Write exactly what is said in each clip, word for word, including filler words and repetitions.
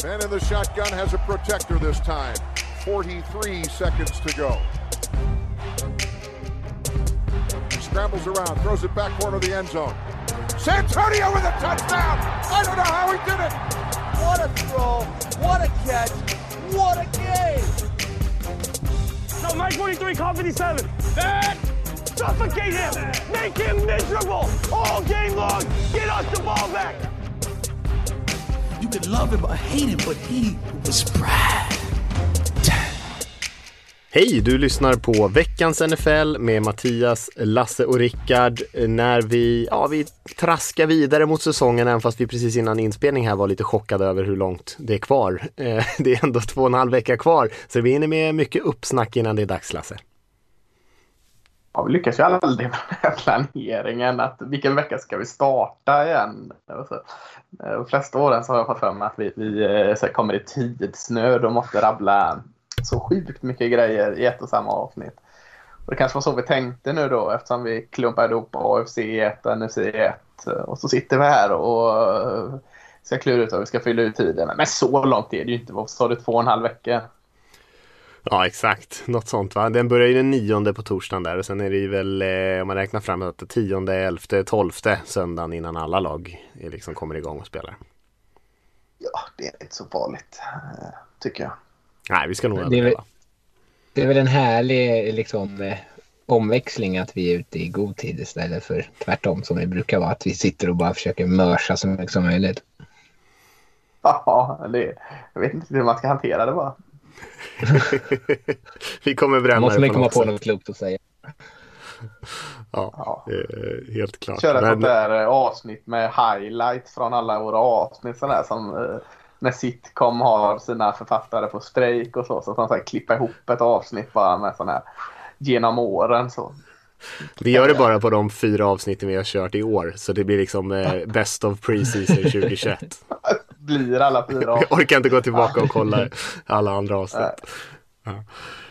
Man in the shotgun has a protector this time. forty-three seconds to go. He scrambles around, throws it back corner of the end zone. Santonio with a touchdown! I don't know how he did it! What a throw, what a catch, what a game! No, Mike twenty-three, call fifty-seven. That! Suffocate him! Make him miserable! All game long! Get us the ball back! You could love him or hate him, but he was Brad. Hej, du lyssnar på veckans N F L med Mattias, Lasse och Rickard. När vi, ja, vi traskar vidare mot säsongen, även fast vi precis innan inspelning här var lite chockade över hur långt det är kvar. Eh, det är ändå två och en halv vecka kvar, så vi är inne med mycket uppsnack innan det är dags, Lasse. Ja, vi lyckas ju aldrig med den här planeringen. Att vilken vecka ska vi starta igen? De flesta åren så har jag fått för mig att vi, vi så kommer i tidsnöd och måste rabbla så sjukt mycket grejer i ett och samma avsnitt. Och det kanske var så vi tänkte nu då, eftersom vi klumpade ihop A F C ett och N F C ett. Och så sitter vi här och ska klura ut hur vi ska fylla ut tiden. Men så långt är det ju inte. Vad sa du, två och en halv vecka? Ja, exakt. Något sånt, va? Den börjar ju den nionde på torsdagen där. Och sen är det ju väl, eh, om man räknar fram att tionde, elfte, tolfte söndagen innan alla lag är liksom kommer igång och spelar. Ja, det är inte så farligt, tycker jag. Nej, vi ska nog det är, väl, det är väl en härlig liksom, eh, omväxling att vi är ute i god tid istället för tvärtom som vi brukar vara. Att vi sitter och bara försöker mörsa så mycket som möjligt. Ja, det, jag vet inte hur man ska hantera det bara. Vi kommer bränna. Måste man på komma något på sätt. något klokt att säga. Ja, ja. Eh, helt klart. Köra ett Men... sånt där avsnitt med highlights från alla våra avsnitt sådär, som eh, när sitcom har sina författare på strejk och så, så får de så här klippa ihop ett avsnitt bara med sån här genom åren så. Vi gör det bara på de fyra avsnitten vi har kört i år, så det blir liksom eh, best of preseason tjugohundratjugoett. Blir alla fyra avsnitt. Jag orkar inte gå tillbaka och kolla alla andra avsnitt. Ja.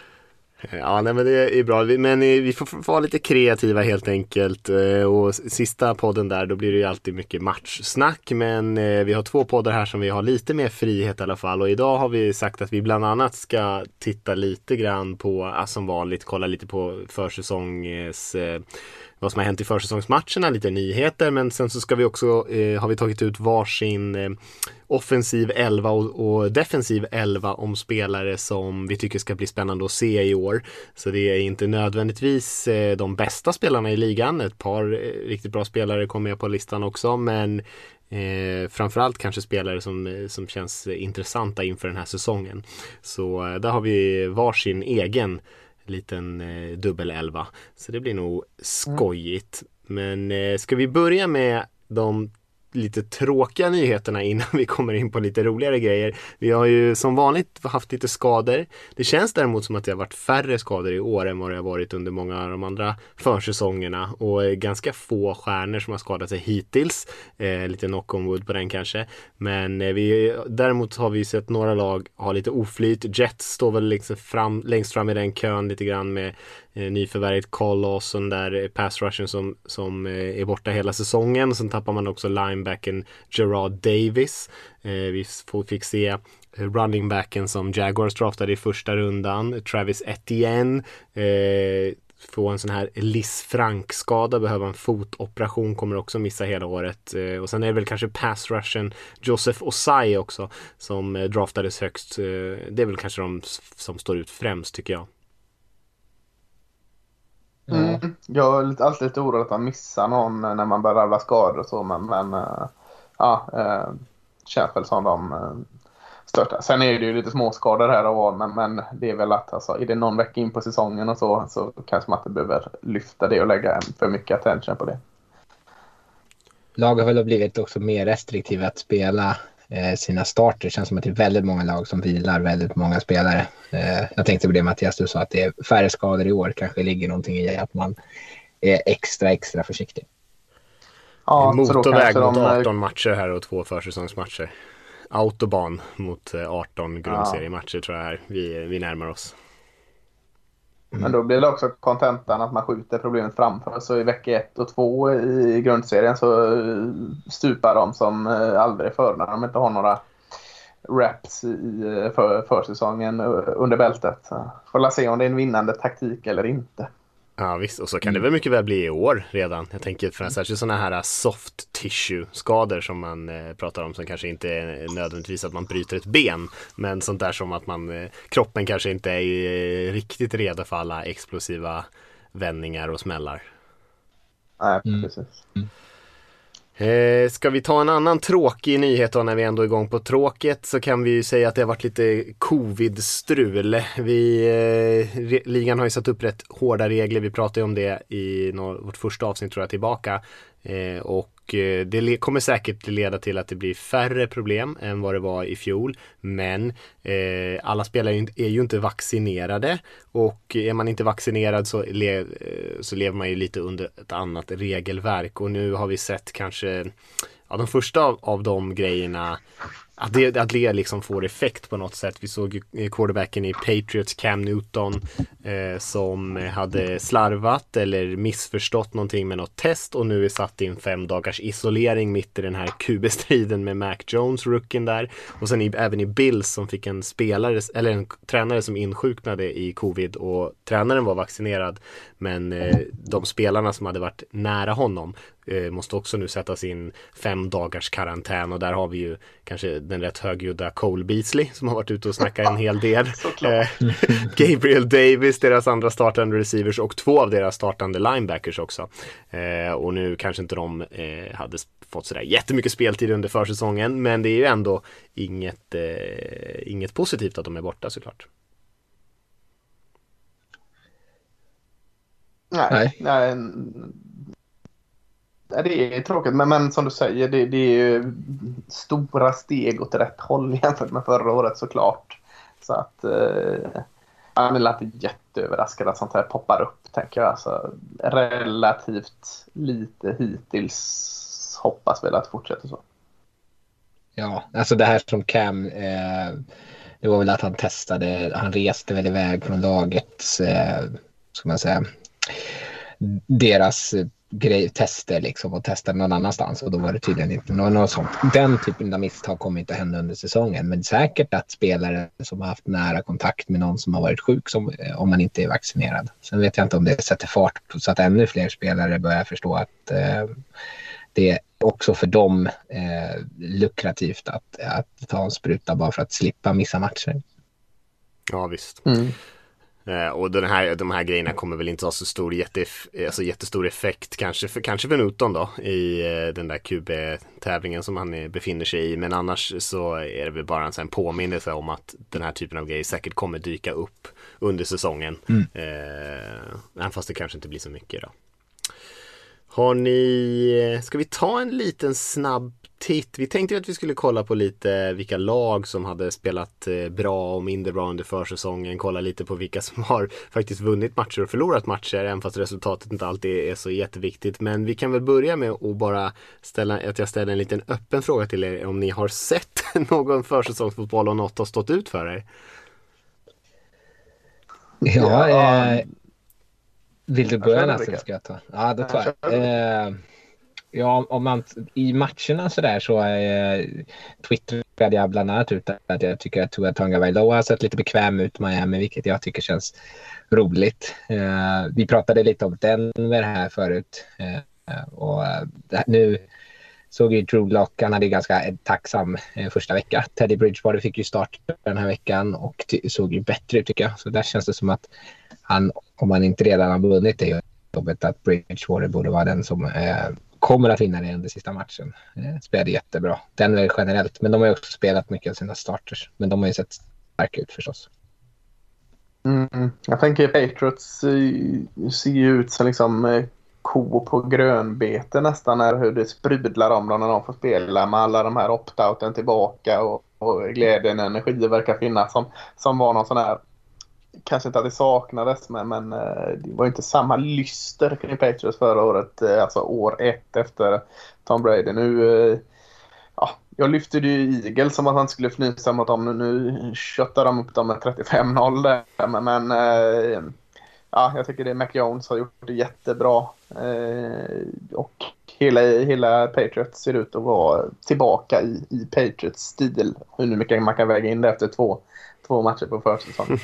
Ja, nej, men det är bra. Men vi får vara lite kreativa helt enkelt. Och sista podden där, då blir det ju alltid mycket matchsnack. Men vi har två poddar här som vi har lite mer frihet i alla fall. Och idag har vi sagt att vi bland annat ska titta lite grann på, alltså som vanligt, kolla lite på försäsongs... vad som har hänt i försäsongsmatcherna, lite nyheter, men sen så ska vi också, eh, har vi tagit ut varsin eh, offensiv elva och, och defensiv elva om spelare som vi tycker ska bli spännande att se i år. Så det är inte nödvändigtvis eh, de bästa spelarna i ligan, ett par eh, riktigt bra spelare kommer med på listan också, men Eh, framförallt kanske spelare som, som känns intressanta inför den här säsongen. Så eh, där har vi varsin egen liten eh, dubbelelva. Så det blir nog skojigt. Men eh, ska vi börja med de lite tråkiga nyheterna innan vi kommer in på lite roligare grejer. Vi har ju som vanligt haft lite skador. Det känns däremot som att det har varit färre skador i år än vad det har varit under många av de andra försäsongerna. Och ganska få stjärnor som har skadat sig hittills. Eh, lite knock on wood på den kanske. Men eh, vi, däremot har vi sett några lag ha lite oflyt. Jets står väl liksom fram, längst fram i den kön lite grann med eh, nyförvärvet Carl Lawson där, pass rushen som, som eh, är borta hela säsongen. Och sen tappar man också linebacken Gerard Davis. Eh, vi fick se running backen som Jaguars draftade i första rundan, Travis Etienne, eh, få en sån här Liz Frank-skada, behöver en fotoperation, kommer också missa hela året. Eh, och sen är det väl kanske pass rushen Joseph Osai också som eh, draftades högst. Eh, det är väl kanske de som står ut främst, tycker jag. Mm. Jag är alltid lite orolig att man missar någon när man börjar rabbla skador och så, men, men uh, ja, uh, känns väl som de uh, störtar. Sen är det ju lite småskador här och var, men, men det är väl att alltså, är det någon vecka in på säsongen och så, så kanske man inte behöver lyfta det och lägga för mycket attention på det. Lag har väl blivit också mer restriktiva att spela eh, sina starter. Det känns som att det är väldigt många lag som vilar väldigt många spelare. Eh, jag tänkte på det, Mattias, du sa att det är färre skador i år. Kanske ligger någonting i att man är extra, extra försiktig. Ja, motorväg mot arton matcher här och två försäsongsmatcher. Autobahn mot arton grundseriematcher, tror jag här. Vi, vi närmar oss. Men då blir det också kontentan att man skjuter problemet framför. Så i vecka ett och två i grundserien så stupar de som aldrig förr när de inte har några reps i för, försäsongen under bältet. Får la se om det är en vinnande taktik eller inte. Ja visst, och så kan det väl mycket väl bli i år redan. Jag tänker för särskilt sådana här soft tissue skador som man eh, pratar om, som kanske inte är nödvändigtvis att man bryter ett ben, men sånt där som att man eh, kroppen kanske inte är eh, riktigt redo för alla explosiva vändningar och smällar. Nej, precis. Mm. Eh, ska vi ta en annan tråkig nyhet då när vi ändå är igång på tråket, så kan vi ju säga att det har varit lite covid-strul. Vi, eh, re- ligan har ju satt upp rätt hårda regler, vi pratade ju om det i nå- vårt första avsnitt tror jag tillbaka. Eh, och eh, det le- kommer säkert leda till att det blir färre problem än vad det var i fjol, men eh, alla spelare är ju, är ju inte vaccinerade, och är man inte vaccinerad så, le- eh, så lever man ju lite under ett annat regelverk, och nu har vi sett kanske ja, de första av, av de grejerna att det, att det liksom får effekt på något sätt. Vi såg ju quarterbacken i Patriots, Cam Newton, eh, som hade slarvat eller missförstått någonting med något test, och nu är satt in fem dagars isolering mitt i den här Q B-striden med Mac Jones, rookien där. Och sen i, även i Bills som fick en spelare, eller en tränare som insjuknade i covid, och tränaren var vaccinerad, men eh, de spelarna som hade varit nära honom eh, måste också nu sättas in fem dagars karantän, och där har vi ju kanske den rätt högljudda Cole Beasley som har varit ute och snackat en hel del. eh, Gabriel Davis, deras andra startande receivers, och två av deras startande linebackers också. Eh, och nu kanske inte de eh, hade fått sådär jättemycket speltid under försäsongen, men det är ju ändå inget, eh, inget positivt att de är borta såklart. Nej, nej. nej det är tråkigt, men, men som du säger, det, det är ju stora steg åt rätt håll jämfört med förra året såklart. Så att eh, jag är inte jätteöverraskad att sånt här poppar upp, tänker jag. Alltså, relativt lite hittills, hoppas väl att fortsätta så. Ja, alltså det här som Cam, eh, det var väl att han testade, han reste väl iväg från lagets, eh, ska man säga, deras grej, tester liksom, och testade någon annanstans, och då var det tydligen inte något, något sånt. Den typen av misstag kommer inte att hända under säsongen, men säkert att spelare som har haft nära kontakt med någon som har varit sjuk, som, om man inte är vaccinerad. Sen vet jag inte om det sätter fart så att ännu fler spelare börjar förstå att eh, det är också för dem eh, lukrativt att, att ta en spruta bara för att slippa missa matcher. Ja visst. Mm. Eh, och den här, de här grejerna kommer väl inte ha så stor jätte, alltså jättestor effekt kanske för, kanske för Newton då i eh, den där Q B-tävlingen som han är, befinner sig i, men annars så är det väl bara en sån påminnelse om att den här typen av grejer säkert kommer dyka upp under säsongen. Mm. Eh, även fast det kanske inte blir så mycket då. Har ni, ska vi ta en liten snabb titt? Vi tänkte att vi skulle kolla på lite vilka lag som hade spelat bra och mindre bra under försäsongen. Kolla lite på vilka som har faktiskt vunnit matcher och förlorat matcher, även fast resultatet inte alltid är så jätteviktigt. Men vi kan väl börja med att bara ställa, att jag ställer en liten öppen fråga till er om ni har sett någon försäsongsfotboll och något har stått ut för er. Ja, eh, vill du börja nästan, ska jag ta? Ja, det tar jag. Eh, ja, om man i matcherna så där så eh, twittrade jag bland annat ut att jag tycker att Tua Tagovailoa har sett lite bekväm ut i Miami, vilket jag tycker känns roligt. Eh, vi pratade lite om Denver här förut, eh, och det, nu såg ju Drew Lock, han hade ganska tacksam eh, första vecka. Teddy Bridgewater fick ju start den här veckan och ty- såg ju bättre ut, tycker jag. Så där känns det som att han, om han inte redan har vunnit det jobbet, att Bridgewater borde vara den som eh, kommer att vinna det under sista matchen. Eh, spelade jättebra. Den är generellt, men de har ju också spelat mycket av sina starters. Men de har ju sett starka ut förstås. Mm, jag tänker Patriots uh, ser ju ut som liksom uh, ko på grönbete nästan, är hur det sprudlar om dem när de får spela med alla de här opt-outen tillbaka, och, och glädjen, energi verkar finnas som, som var någon sån här, kanske inte att det saknades, men, men uh, det var inte samma lyster kring Patriots förra året, uh, alltså år ett efter Tom Brady. Nu uh, ja, jag lyfte ju Eagles som att han skulle fnysa mot dem. Nu köttar de upp dem med trettiofem noll där. Men, men eh, ja, jag tycker det Mac Jones har gjort det jättebra. Eh, och hela, hela Patriots ser ut att vara tillbaka i, i Patriots stil. Hur mycket man kan väga in det efter två, två matcher på försäsongen.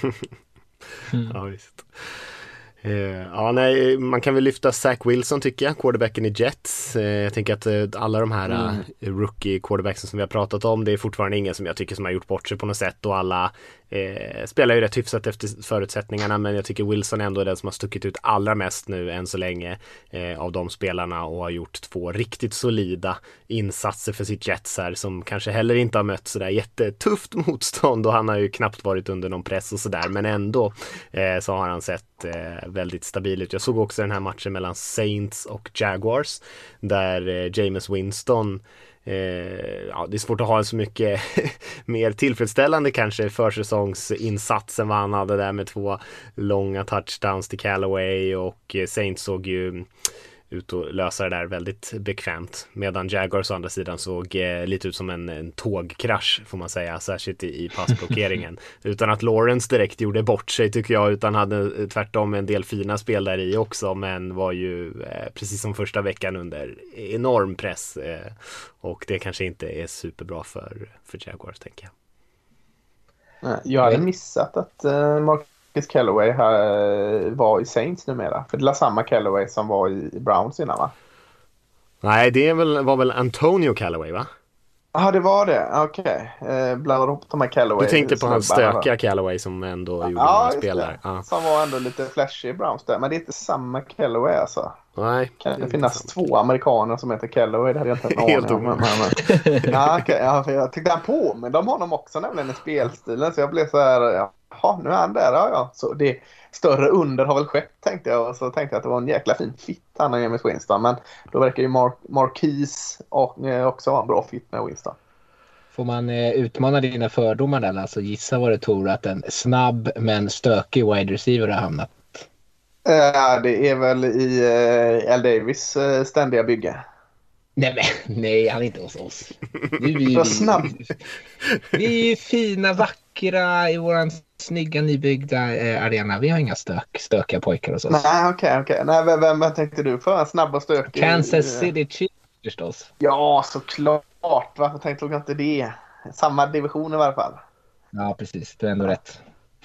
Mm. Ja, visst. Uh, ja, nej, man kan väl lyfta Zach Wilson tycker jag, quarterbacken i Jets. Uh, jag tänker att uh, alla de här uh, rookie quarterbacksen som vi har pratat om, det är fortfarande ingen som jag tycker som har gjort bort sig på något sätt, och alla uh, spelar ju rätt hyfsat efter förutsättningarna, men jag tycker Wilson ändå är den som har stuckit ut allra mest nu än så länge uh, av de spelarna, och har gjort två riktigt solida insatser för sitt Jets här, som kanske heller inte har mött sådär jättetufft motstånd, och han har ju knappt varit under någon press och sådär, men ändå uh, så har han sett uh, väldigt stabil ut. Jag såg också den här matchen mellan Saints och Jaguars där eh, Jameis Winston eh, ja, det är svårt att ha en så mycket mer tillfredsställande kanske försäsongsinsats än vad han hade där med två långa touchdowns till Callaway, och eh, Saints såg ju ut och lösa det där väldigt bekvämt, medan Jaguars å andra sidan såg eh, lite ut som en, en tågkrasch får man säga, särskilt i, i passblockeringen utan att Lawrence direkt gjorde bort sig tycker jag, utan hade tvärtom en del fina spel där i också, men var ju eh, precis som första veckan under enorm press eh, och det kanske inte är superbra för, för Jaguars tänker jag. Nej, jag hade missat att uh, Mark Callaway här var i Saints numera. För det var samma Callaway som var i Browns innan, va? Nej, det väl, var väl Antonio Callaway, va? Ja, det var det. Okej. Okay. Eh, blandar ihop de här Callaway. Du tänkte på hans stökiga Callaway som ändå gjorde ja, några spel där. Ja, som var ändå lite flashy i Browns där. Men det är inte samma Callaway alltså. Nej. Kan det, det finnas två amerikaner som heter Callaway? Det hade jag inte en aning om. Men, men, ja, okay. Ja, för jag tyckte han på, men de har de också nämligen i spelstilen. Så jag blev så här, jaha, nu är han där. Ja, ja. Så det större under har väl skett, tänkte jag. Och så tänkte jag att det var en jäkla fin fit han och James Winston. Men då verkar ju Mar- Marquise och, eh, också vara en bra fit med Winston. Får man eh, utmana dina fördomar där? Alltså gissa vad det tror att en snabb men stökig wide receiver har hamnat? Uh, det är väl i uh, Al Davis uh, ständiga bygge. Nej, men, nej, han är inte hos oss. Vi, vi, vi, snabb. vi är fina, vackra i våran snygga nybyggda eh, arena. Vi har inga stök, stökiga pojkar hos oss. Nej, okej, okay, okej. Okay. Nej, vem, vem tänkte du för? En snabb och stökig? Kansas City Chiefs förstås. Ja, såklart. Varför tänkte jag inte det? Samma division i varje fall. Ja, precis. Det är ändå rätt.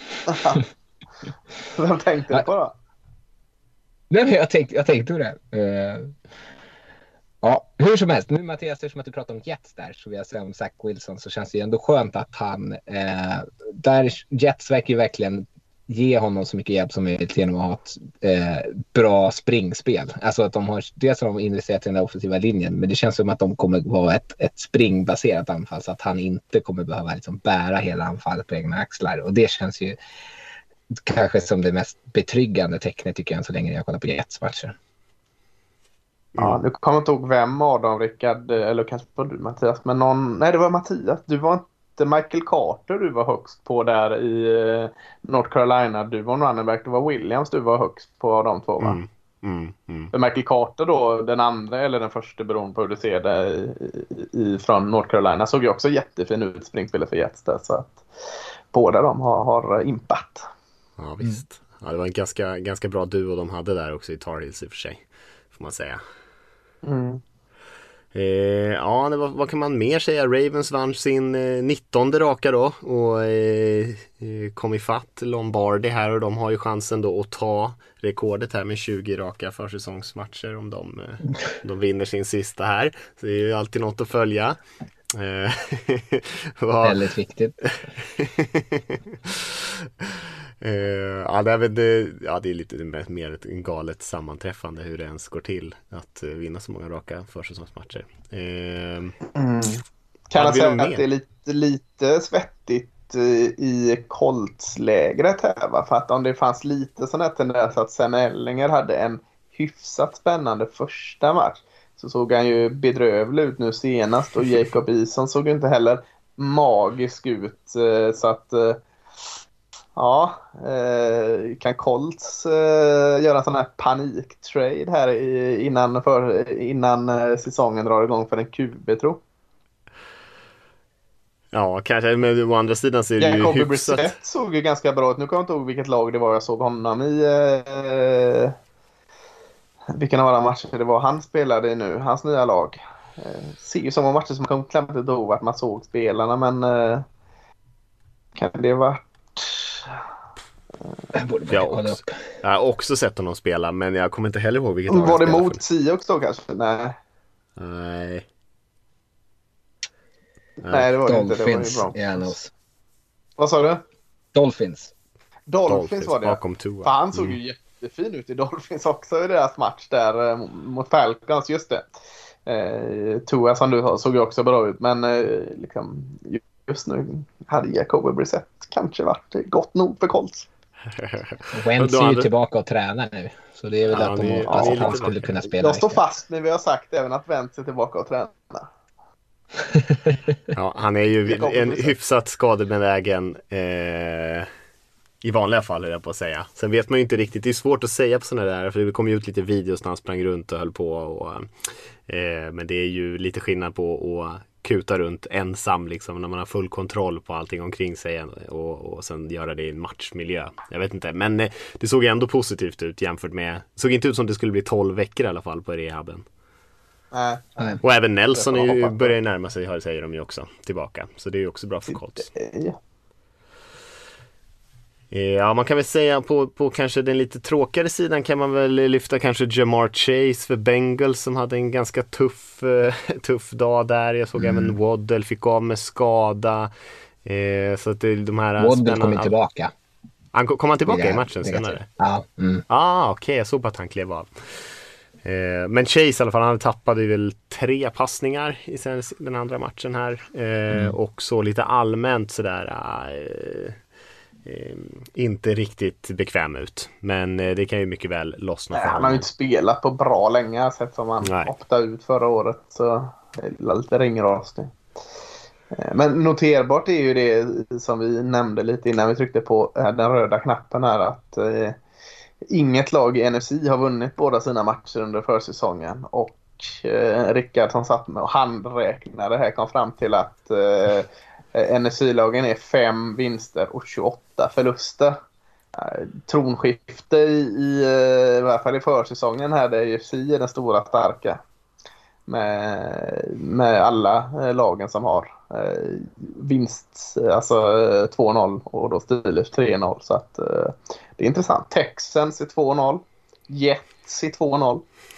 Vem tänkte du på då? Nej, men jag tänkte, jag tänkte det. Uh, ja, hur som helst. Nu Mattias, eftersom att du pratar om Jets där så vill jag säga om Zach Wilson så känns det ju ändå skönt att han uh, där Jets verkar ju verkligen ge honom så mycket hjälp som möjligt genom att ha ett eh, bra springspel. Alltså att de har, dels har de investerat i den offensiva linjen, men det känns som att de kommer vara ett, ett springbaserat anfall så att han inte kommer behöva liksom bära hela anfallet på egna axlar. Och det känns ju kanske som det mest betryggande tecknet tycker jag så länge jag kollar på Jets matcher. Ja, nu kommer jag inte ihåg vem av dem, Rickard, eller kanske var du Mattias, men någon, nej det var Mattias, du var inte Michael Carter du var högst på där i North Carolina, du var running back, det var Williams du var högst på de två, va? Mm, mm, mm. För Michael Carter då, den andra eller den första beroende på hur du ser det i, i, från North Carolina såg ju också jättefin ut springspelet för Jets där, så att båda de har, har impat. Ja visst, ja, det var en ganska, ganska bra duo de hade där också i Tar Heels i och för sig, får man säga. Mm. Eh, ja, det var, vad kan man mer säga? Ravens vann sin eh, nittonde raka då och eh, kom ifatt Lombardi här, och de har ju chansen då att ta rekordet här med tjugo raka försäsongsmatcher om de, eh, de vinner sin sista här. Så det är ju alltid något att följa. Eh, Väldigt viktigt. Uh, ja, det är väl det, ja, det är lite mer ett galet sammanträffande hur det ens går till att uh, vinna så många raka försäsongsmatcher. Uh, mm. Kan jag säga att det är lite, lite svettigt uh, i Colts-lägret här, va? För att om det fanns lite sån här tendens att Sam Ellinger hade en hyfsat spännande första match så såg han ju bedrövlig ut nu senast, och Jacob Eason såg ju inte heller magisk ut, uh, så att uh, ja, eh, kan Colts eh, göra en sån här paniktrade här i, innan, för, innan eh, säsongen drar igång för en Q B, tror? Ja, kanske, men å andra sidan så är det ju Jacoby hyfsat. Brissett såg ju ganska bra ut. Nu kommer jag inte ihåg vilket lag det var jag såg honom i. Eh, vilken av alla matcher det var han spelade i nu, hans nya lag. Eh, ser ju som matcher som kom klämt ett då att man såg spelarna, men eh, kan det vara Jag, borde jag, har också, jag har också sett honom spela, men jag kommer inte heller ihåg vilket var det mot Seahawks då kanske? Nej. Nej. Nej, det var det inte. Det var ju Dolphins bra. Janos. Vad sa du? Dolphins. Dolphins, Dolphins var det. bakom Tua. För han såg Mm. ju jättefin ut i Dolphins också i deras match där eh, mot Falcons, just det. Eh, Tua som du sa såg ju också bra ut, men eh, liksom, just nu hade Jacoby Brissett kanske varit gott nog för Colts. Wentz Då är ju hade- tillbaka och tränar nu. Så det är väl Ja, att, han de är- hoppas han är att han lite skulle tillbaka. kunna spela. Jag står istället. fast med vad jag har sagt, även att Wentz är tillbaka och tränar. Ja, han är ju Jacoby en Brissett. hyfsat skadebenägen eh, i vanliga fall, är jag på att säga. Sen vet man ju inte riktigt, det är svårt att säga på sådana där, för det kom ju ut lite videos när han sprang runt och höll på. Och, eh, men det är ju lite skillnad på att kuta runt ensam liksom, när man har full kontroll på allting omkring sig och, och sen göra det i en matchmiljö. Jag vet inte, men eh, det såg ändå positivt ut jämfört med, det såg inte ut som det skulle bli tolv veckor i alla fall på rehaben. Nej. Nej. Och även Nelson Det får är man ju, hoppas på. börjar ju närma sig, har- säger de ju också, tillbaka. Så det är ju också bra för Colts. Ja. Ja, man kan väl säga på, på kanske den lite tråkigare sidan kan man väl lyfta kanske Jamar Chase för Bengals som hade en ganska tuff, eh, tuff dag där. Jag såg Mm. även Waddle fick av med skada. Eh, så att det, de här Waddle kommer tillbaka. Han, kom han tillbaka Det- i matchen det vet senare? jag. Ja. Mm. Ah, okej, okay, jag såg bara att han klev av. Eh, men Chase i alla fall, han tappade ju väl tre passningar i sen, den andra matchen här. Eh, Mm. Och så lite allmänt sådär... Eh, Eh, inte riktigt bekväm ut. Men eh, det kan ju mycket väl lossna Nej, för han har honom. ju inte spelat på bra länge, sett som han Nej. optade ut förra året. Så det är lite ringrasning. Eh, Men noterbart är ju det som vi nämnde lite innan vi tryckte på eh, den röda knappen här, att eh, inget lag i N F C har vunnit båda sina matcher under försäsongen. Och eh, Rickard som satt med och handräknade här kom fram till att eh, N F C-lagen är fem vinster och tjugoåtta förluster. Eh, Tronskifte i, i, i varje fall i försäsongen här, där N F C är den stora starka. Med, med alla eh, lagen som har eh, vinst, alltså eh, två noll och då Steelers tre noll. Så att eh, det är intressant. Texans är två noll. Jets är två noll.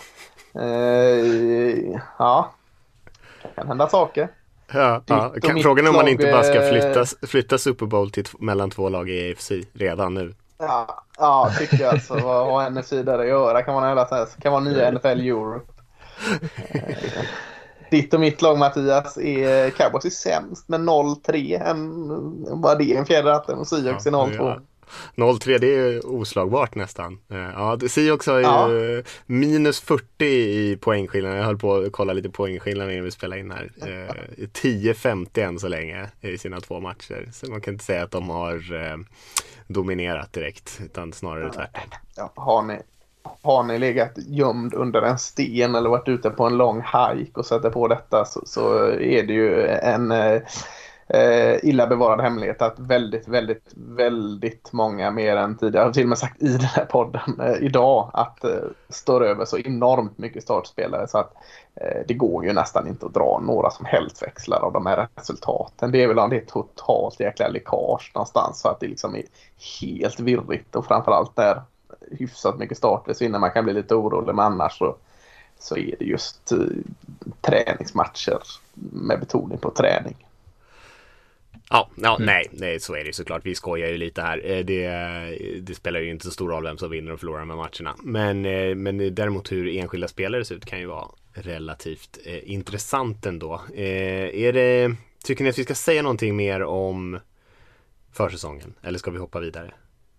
Eh, ja, det kan hända saker. Ja, ja. Ditt och Kan, mitt frågan är om man lag, inte bara ska eh, flytta, flytta Super Bowl till, mellan två lag i A F C redan nu. Ja, ja, tycker jag alltså. Vad har N F C där att göra? Kan man hela tiden, kan vara nya N F L Europe. Eh, Ditt och mitt lag, Mattias, är Cowboys är sämst med noll tre. En, vad det är, en fjärde ratten, och Seahawks är noll två. Ja. noll tre, det är oslagbart nästan. Eh, Ja, det- Seahawks har ju Ja. minus fyrtio i poängskillnad. Jag höll på att kolla lite poängskillnad innan vi spelade in här. Eh, tio femtio än så länge i sina två matcher. Så man kan inte säga att de har eh, dominerat direkt, utan snarare tvärtom. Ja, har, ni, har ni legat gömd under en sten eller varit ute på en lång hike och sätter på detta, så, så är det ju en eh, eh, illa bevarad hemlighet att väldigt, väldigt, väldigt många mer än tidigare, jag har till och med sagt i den här podden eh, idag, att eh, står över så enormt mycket startspelare så att eh, det går ju nästan inte att dra några som helst växlar av de här resultaten. Det är väl om det är totalt jäkla läckage någonstans, så att det liksom är helt virrigt, och framförallt där hyfsat mycket starter så innan man kan bli lite orolig, men annars så, så är det just eh, träningsmatcher med betoning på träning. Ja, ja nej, nej, så är det såklart. Vi skojar ju lite här. Eh, Det, det spelar ju inte så stor roll vem som vinner och förlorar med matcherna. Men, eh, men däremot hur enskilda spelare ser ut kan ju vara relativt eh, intressant ändå. Eh, är det, tycker ni att vi ska säga någonting mer om försäsongen? Eller ska vi hoppa vidare?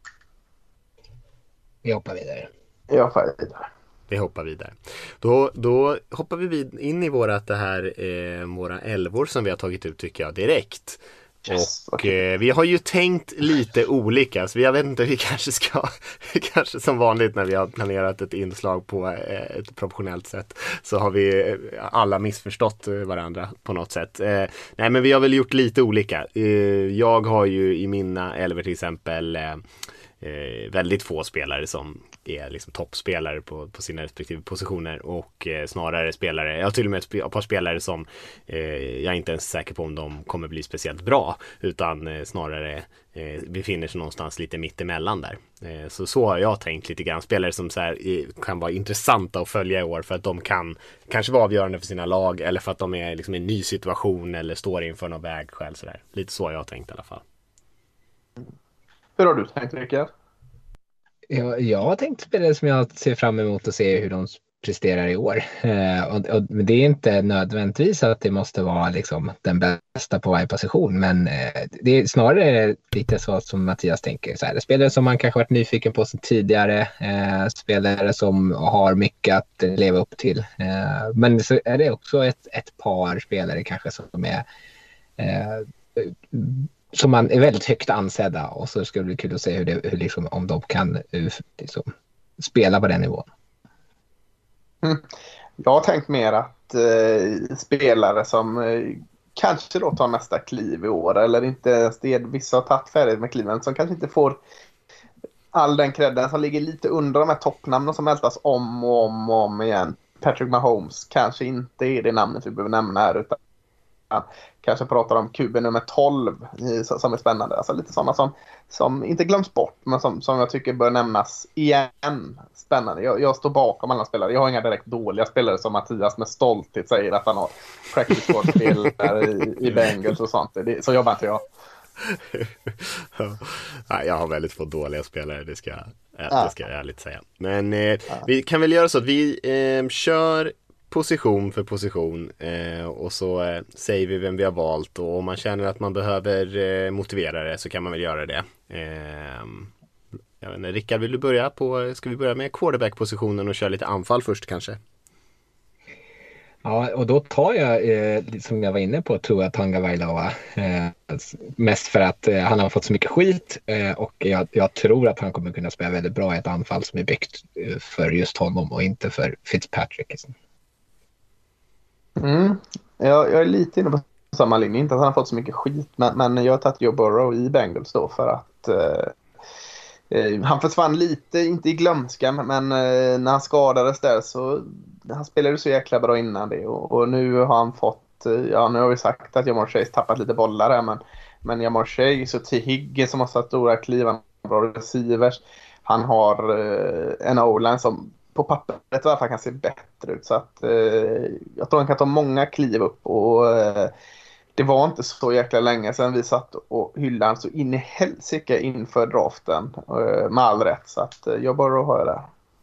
Vi hoppar vidare. Jag får vidare. Vi hoppar vidare. Då, då hoppar vi vid in i vårat, det här, eh, våra elvor som vi har tagit ut, tycker jag, direkt. Yes, Och okej. eh, vi har ju tänkt lite olika, så jag vet inte, vi kanske ska, kanske som vanligt när vi har planerat ett inslag på eh, ett professionellt sätt, så har vi eh, alla missförstått eh, varandra på något sätt. Eh, nej, men vi har väl gjort lite olika. Eh, jag har ju i mina elver till exempel eh, eh, väldigt få spelare som är liksom toppspelare på, på sina respektive positioner och eh, snarare spelare, jag har till och med ett, ett par spelare som eh, jag är inte ens säker på om de kommer bli speciellt bra, utan eh, snarare eh, befinner sig någonstans lite mitt emellan där. Eh, så så har jag tänkt lite grann. Spelare som så här, eh, kan vara intressanta att följa i år för att de kan kanske vara avgörande för sina lag eller för att de är liksom i en ny situation eller står inför någon vägskäl. Så där. Lite så har jag tänkt i alla fall. Hur har du tänkt, Rickard? Jag, jag har tänkt spelare som jag ser fram emot att se hur de presterar i år. Eh, och, och, men det är inte nödvändigtvis att det måste vara liksom den bästa på varje position, men eh, det är snarare lite så som Mattias tänker. Så här, spelare som man kanske varit nyfiken på sedan tidigare, eh, spelare som har mycket att leva upp till. Eh, men så är det också ett, ett par spelare kanske som är eh, som man är väldigt högt ansedda, och så ska det bli kul att se hur det, hur liksom, om de kan liksom, spela på den nivån. Mm. Jag har tänkt mer att eh, spelare som eh, kanske då tar nästa kliv i år, eller inte, det vissa har tagit färdigt med kliven, som kanske inte får all den credden, som ligger lite under de här toppnamnen som ältas om och om och om igen. Patrick Mahomes kanske inte är det namnet vi behöver nämna här, utan kanske pratar om Q B nummer tolv som är spännande. Alltså lite sådana som, som inte glöms bort, men som, som jag tycker bör nämnas igen. Spännande. Jag, jag står bakom alla spelare. Jag har inga direkt dåliga spelare som Mattias med stolthet säger att han har practice squad-spelare i, i Bengals och sånt. Det, så jobbar inte jag. Ja, jag har väldigt få dåliga spelare, det ska, det ska jag ärligt säga. Men eh, ja. vi kan väl göra så att vi eh, kör position för position eh, och så eh, säger vi vem vi har valt, och om man känner att man behöver eh, motivera det så kan man väl göra det. Eh, jag vet inte, Rickard, vill du börja på, ska vi börja med quarterback-positionen och köra lite anfall först kanske? Ja, och då tar jag, eh, som jag var inne på, tror jag Tagovailoa. Eh, mest för att eh, han har fått så mycket skit eh, och jag, jag tror att han kommer kunna spela väldigt bra i ett anfall som är byggt eh, för just honom och inte för Fitzpatrick. Mm. Jag, jag är lite inne på samma linje, inte att han har fått så mycket skit, men, men jag har tagit Joe Burrow i Bengals då för att eh, eh, han försvann lite, inte i glömska, men eh, när han skadades där så han spelade så jäkla bra innan det, och, och nu har han fått, eh, ja nu har vi sagt att Jamar Chase tappat lite bollar där, men, men Jamar Chase och T. Higgins som har satt stora kliv, bra receivers, han har eh, en O-line som på pappret i alla fall kan se bättre ut, så att eh, jag tror han kan ta många kliv upp, och eh, det var inte så jäkla länge sedan vi satt och hyllade så in i helsike inför draften eh, med all rätt, så att eh, jag bara har det.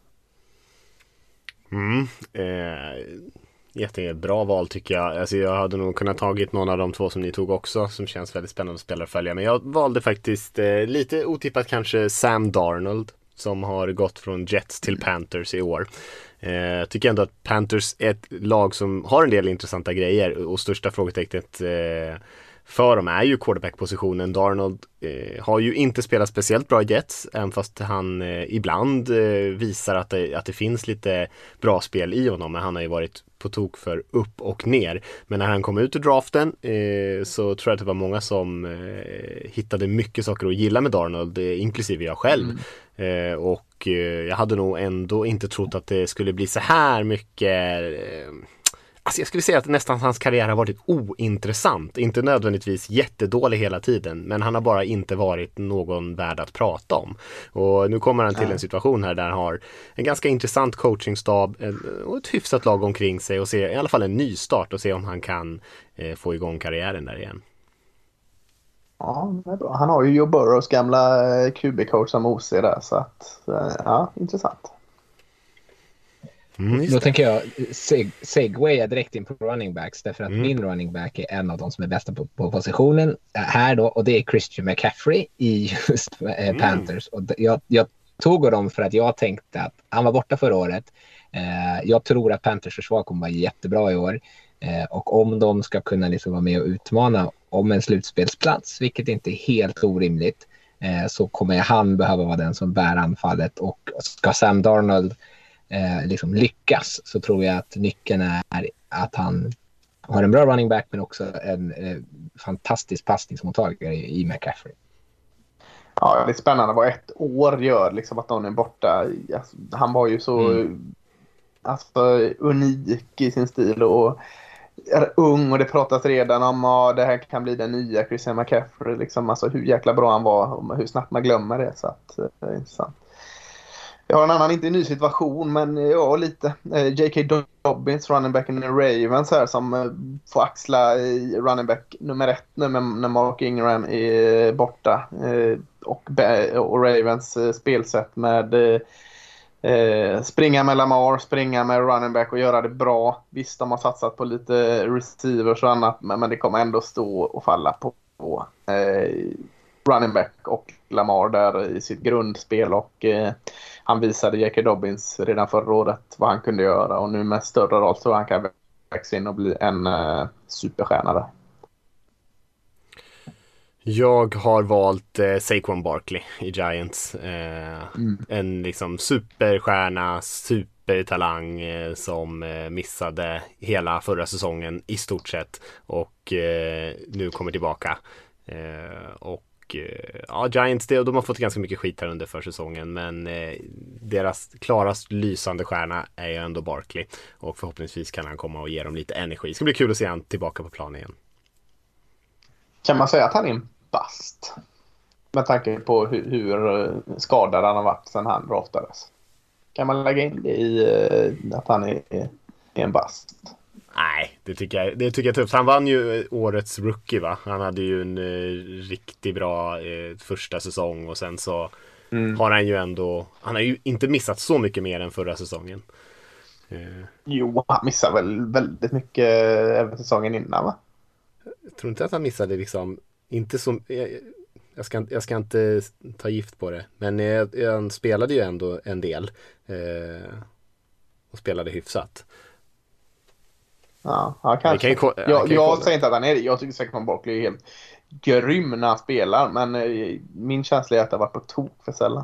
Mm, eh, jättebra val tycker jag. Alltså jag hade nog kunnat tagit någon av de två som ni tog också, som känns väldigt spännande att spela och följa, men jag valde faktiskt eh, lite otippat kanske Sam Darnold, som har gått från Jets till Panthers i år. Jag eh, tycker ändå att Panthers är ett lag som har en del intressanta grejer, och största frågetecknet eh, för dem är ju quarterback-positionen. Darnold eh, har ju inte spelat speciellt bra i Jets, även fast han eh, ibland eh, visar att det, att det finns lite bra spel i honom, men han har ju varit på tok för upp och ner. Men när han kom ut ur draften eh, så tror jag att det var många som eh, hittade mycket saker att gilla med Darnold, eh, inklusive jag själv. Mm. Eh, och eh, jag hade nog ändå inte trott att det skulle bli så här mycket... Eh, Alltså jag skulle säga att nästan hans karriär har varit ointressant. Inte nödvändigtvis jättedålig hela tiden, men han har bara inte varit någon värd att prata om. Och nu kommer han till en situation här där han har en ganska intressant coachingstab och ett hyfsat lag omkring sig, och se i alla fall en ny start och se om han kan eh, få igång karriären där igen. Ja, det är bra. Han har ju Joe Burrows gamla Q B-coach som O C där, så att, ja, intressant. Mm, Då tänker jag seg- segwaya direkt in på running backs, därför att mm. min running back är en av de som är bästa på, på positionen här då, och det är Christian McCaffrey i just eh, mm. Panthers, och jag, jag tog dem för att jag tänkte att han var borta förra året. eh, jag tror att Panthers försvar kommer vara jättebra i år, eh, och om de ska kunna liksom vara med och utmana om en slutspelsplats, vilket inte är helt orimligt, eh, så kommer han behöva vara den som bär anfallet, och ska Sam Darnold Eh, liksom lyckas, så tror jag att nyckeln är att han har en bra running back, men också en eh, fantastisk passningsmottagare i, i McCaffrey. Ja, det är spännande vad ett år gör, liksom att någon är borta. Alltså, han var ju så mm. alltså, unik i sin stil och är ung, och det pratas redan om att det här kan bli den nya Christian McCaffrey. Liksom, alltså, hur jäkla bra han var och hur snabbt man glömmer det. Så att, det är intressant. Jag har en annan, inte en ny situation, men ja, lite. J K. Dobbins, running back in the Ravens här, som får axla running back nummer ett nu när Mark Ingram är borta. Och, och Ravens spelsätt med eh, springa med Lamar, springa med running back och göra det bra. Visst, de har satsat på lite receivers och annat, men det kommer ändå stå och falla på, på eh, running back och Lamar där i sitt grundspel, och eh, han visade J K. Dobbins redan förra året vad han kunde göra, och nu med större roll så han kan växa in och bli en eh, superstjärna där. Jag har valt eh, Saquon Barkley i Giants. Eh, mm. En liksom superstjärna, supertalang eh, som eh, missade hela förra säsongen i stort sett, och eh, nu kommer tillbaka. Eh, och ja, Giants, det, de har fått ganska mycket skit här under försäsongen, men eh, deras klarast lysande stjärna är ju ändå Barkley, och förhoppningsvis kan han komma och ge dem lite energi. Det ska bli kul att se han tillbaka på planen igen. Kan man säga att han är en bast med tanke på hur, hur skadad han har varit sedan han draftades? Kan man lägga in det i uh, att han är, är en bast? Nej, det tycker jag, det tycker jag är tufft. Han vann ju årets rookie, va? Han hade ju en eh, riktigt bra eh, första säsong, och sen så mm. har han ju ändå, han har ju inte missat så mycket mer än förra säsongen. Eh. Jo, han missade väl väldigt mycket även säsongen innan, va? Jag tror inte att han missade liksom, inte så, jag, jag, ska, jag ska inte ta gift på det, men eh, han spelade ju ändå en del eh, och spelade hyfsat. Ja, ja, kanske. Kan, jag jag, jag säger inte att han är det. Jag tycker säkert att Barkley är helt grym när han spelar, men eh, min känsla är att det har varit på tok för sällan.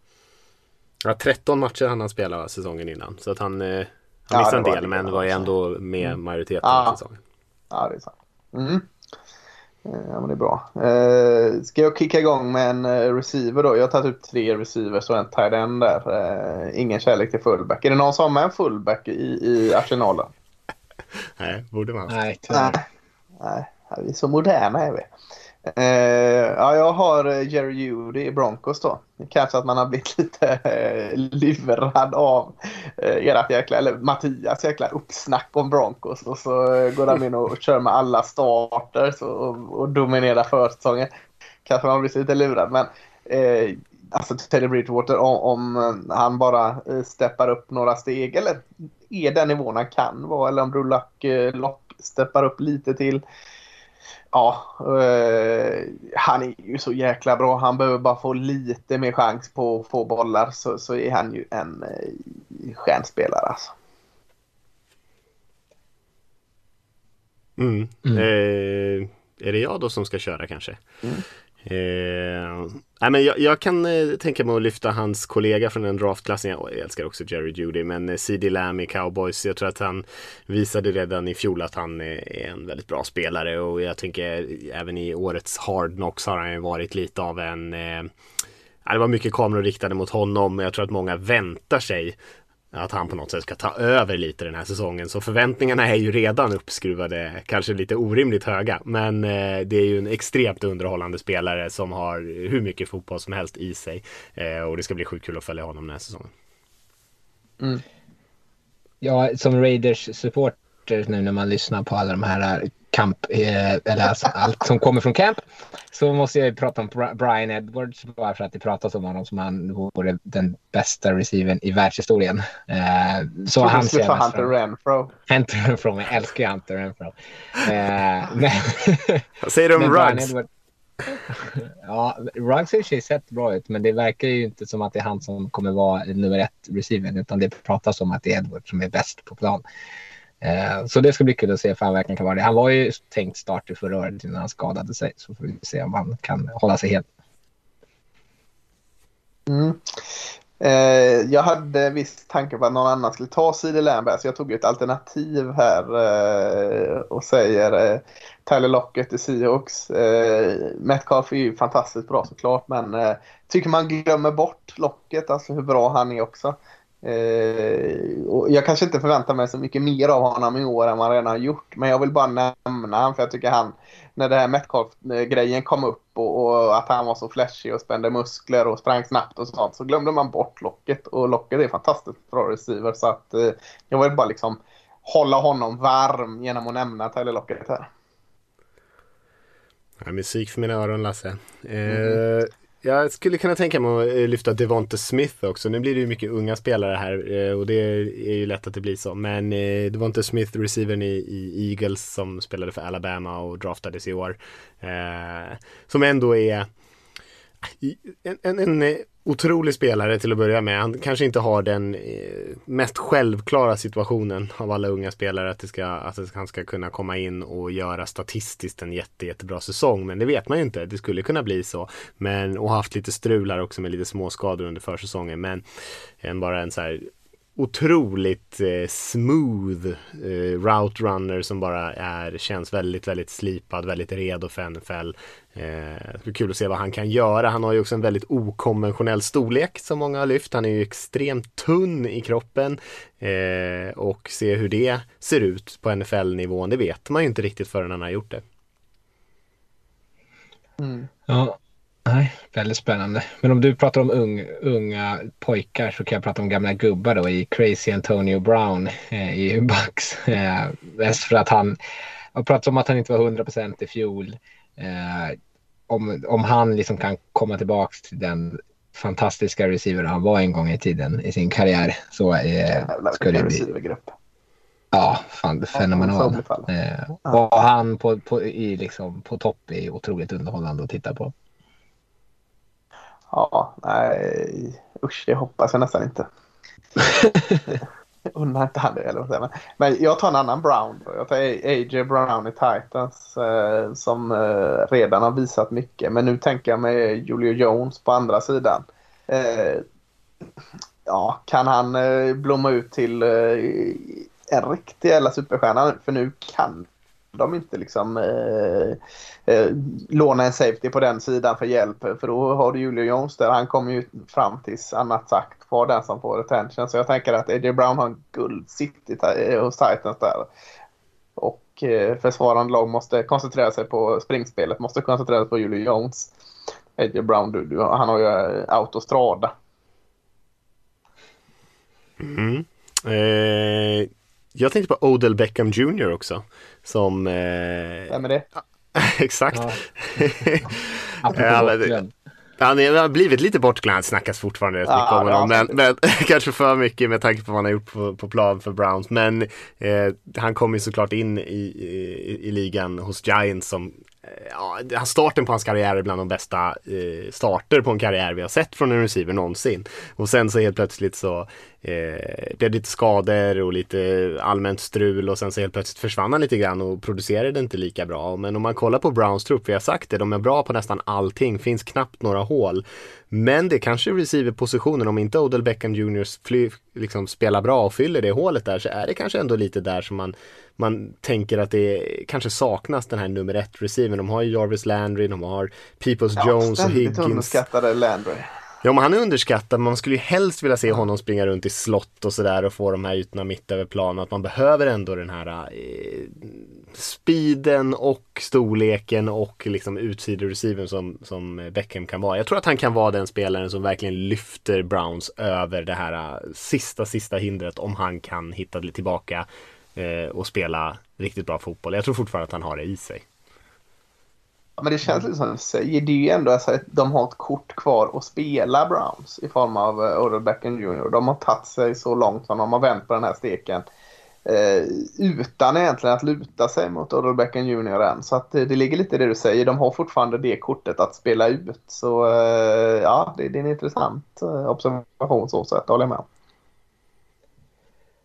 Ja, tretton matcher han har spelat säsongen innan, så att han, eh, han missade en del, men var ju ändå med mm. majoriteten ja. av säsongen. Ja, det är sant. Mm. Ja, men det är bra. Eh, ska jag kicka igång med en uh, receiver då? Jag har tagit ut tre receivers och en tight end där. Eh, ingen kärlek till fullback. Är det någon som har en fullback i, i arsenalen? Nej, borde man. Nej, nej, nej, vi är så moderna är vi. Eh, ja, jag har Jerry Jeudy i Broncos då. Kanske att man har blivit lite eh, lurad av eh, ert jäkla, eller Mattias jäkla uppsnack om Broncos, och så eh, går de in och kör med alla starters och, och dominerar försäsongen. Kanske man har blivit lite lurad, men eh, alltså Teddy Bridgewater, om, om han bara eh, steppar upp några steg, eller är den nivån han kan vara, eller om Drew Luck eh, lock steppar upp lite till. Ja, eh, han är ju så jäkla bra. Han behöver bara få lite mer chans på att få bollar, så, så är han ju en eh, stjärnspelare alltså. Mm. Mm. Eh, är det jag då som ska köra kanske? Mm. Eh, nej, men jag, jag kan eh, tänka mig att lyfta hans kollega från den draftklassen. Jag älskar också Jerry Jeudy, men eh, C D Lamb i Cowboys, jag tror att han visade redan i fjol att han eh, är en väldigt bra spelare, och jag tänker även i årets Hard Knocks har han ju varit lite av en eh, det var mycket kameror riktade mot honom, men jag tror att många väntar sig att han på något sätt ska ta över lite den här säsongen. Så förväntningarna är ju redan uppskruvade, kanske lite orimligt höga. Men eh, det är ju en extremt underhållande spelare som har hur mycket fotboll som helst i sig. Eh, och det ska bli sjukt kul att följa honom den här säsongen. Mm. Ja, som Raiders-supporter nu när man lyssnar på alla de här camp, eh, eller alltså allt som kommer från camp, så måste jag ju prata om Brian Edwards, bara för att det pratas om honom som han vore den bästa receivern i världshistorien. Eh, så han ser för Hunter Renfro. Hunter Renfro, jag älskar Hunter Renfro. Eh, men, Vad säger du om Ruggs? Ja, Ruggs har ju sett bra ut, men det verkar ju inte som att det är han som kommer vara nummer ett receiver, utan det pratas om att det är Edwards som är bäst på plan. Så det ska bli kul att se för han verkligen kan vara det. Han var ju tänkt starta förra året innan han skadade sig, så får vi se om han kan hålla sig helt. Mm. Eh, jag hade viss tanke på att någon annan skulle ta CeeDee Lamb, så jag tog ett alternativ här eh, och säger eh, Tyler Lockett i Seahawks. Eh, Metcalf är ju fantastiskt bra såklart, men eh, tycker man glömmer bort Lockett, alltså hur bra han är också. Eh, och jag kanske inte förväntar mig så mycket mer av honom i år än man redan har gjort, men jag vill bara nämna han, för jag tycker han, när det här Metcalf-grejen kom upp och, och att han var så flashig och spände muskler och sprang snabbt och sånt, så glömde man bort Lockett, och Lockett är fantastiskt bra receiver, så att eh, jag vill bara liksom hålla honom varm genom att nämna Tyler Lockett här. Ja, musik för mina öron, Lasse. Mm. Eh, jag skulle kunna tänka mig att lyfta Devonta Smith också. Nu blir det ju mycket unga spelare här eh, och det är ju lätt att det blir så. Men eh, Devonta Smith, receivern i, i Eagles som spelade för Alabama och draftades i år. Eh, som ändå är en, en, en otrolig spelare till att börja med. Han kanske inte har den eh, mest självklara situationen av alla unga spelare att, det ska, att han ska kunna komma in och göra statistiskt en jätte, jättebra säsong, men det vet man ju inte. Det skulle kunna bli så, men, och haft lite strular också med lite småskador under försäsongen, men en, bara en så här otroligt eh, smooth eh, route runner som bara är, känns väldigt, väldigt slipad, väldigt redo för N F L. Eh, det är kul att se vad han kan göra. Han har ju också en väldigt okonventionell storlek som många har lyft. Han är ju extremt tunn i kroppen eh, och se hur det ser ut på N F L-nivån, det vet man ju inte riktigt förrän han har gjort det. Mm. Ja, nej, väldigt spännande. Men om du pratar om ung, unga pojkar så kan jag prata om gamla gubbar då i Crazy Antonio Brown eh, i Bucks. Eh, mest för att han har pratat om att han inte var hundra procent i fjol. Eh, om, om han liksom kan komma tillbaka till den fantastiska receiver han var en gång i tiden i sin karriär, så eh, ska det bli ja, fan, fenomenal. Eh, och han på, på, i, liksom, på topp är otroligt underhållande att titta på. Ja, nej, usch, det hoppas jag nästan inte. Undrar inte han det, eller vad säger man. Men jag tar en annan Brown då. Jag tar A J Brown i Titans eh, som eh, redan har visat mycket. Men nu tänker jag med Julio Jones på andra sidan. Eh, ja, kan han eh, blomma ut till eh, en riktig jävla superstjärna? För nu kan de inte liksom eh, eh, låna en safety på den sidan för hjälp, för då har du Julio Jones där, han kommer ju fram tills annat sagt på den som får attention, så jag tänker att A J Brown har en guld sitt hos Titans där, och eh, försvarande lag måste koncentrera sig på springspelet, måste koncentrera sig på Julio Jones. A J Brown, du, du, han har ju autostrada. Mm. Eh... Jag tänkte på Odell Beckham junior också. Som... Eh... Vem är det? Exakt. Ja. Ja, men, han har blivit lite bortglömd. Han snackas fortfarande rätt mycket ja, om honom. Men, men kanske för mycket med tanke på vad han har gjort på, på plan för Browns. Men eh, han kom ju såklart in i, i, i ligan hos Giants som... Ja, starten på hans karriär är bland de bästa eh, starter på en karriär vi har sett från en receiver någonsin. Och sen så helt plötsligt så eh, blev det lite skador och lite allmänt strul, och sen så helt plötsligt försvann han lite grann och producerade inte lika bra. Men om man kollar på Browns trupp, vi har sagt det, de är bra på nästan allting, finns knappt några hål. Men det kanske receiver-positionen, om inte Odell Beckham junior fly, liksom spelar bra och fyller det hålet där, så är det kanske ändå lite där som man man tänker att det kanske saknas den här nummer ett receiver. De har ju Jarvis Landry, de har Peoples ja, Jones och Higgins. Underskattade Landry. Ja, men han är underskattad. Man skulle ju helst vilja se honom springa runt i slott och sådär och få de här ytorna mitt över planen. Att man behöver ändå den här eh, speeden och storleken och liksom utsidorreceiven som, som Beckham kan vara. Jag tror att han kan vara den spelaren som verkligen lyfter Browns över det här uh, sista, sista hindret, om han kan hitta tillbaka och spela riktigt bra fotboll. Jag tror fortfarande att han har det i sig. Ja, men det känns lite som du säger, det är ju ändå alltså att de har ett kort kvar att spela Browns i form av Odell Beckham junior De har tagit sig så långt som de har vänt på den här steken eh, utan egentligen att luta sig mot Odell Beckham junior än. Så att det, det ligger lite i det du säger. De har fortfarande det kortet att spela ut. Så eh, ja, det, det är en intressant observation så sätt, håller jag med.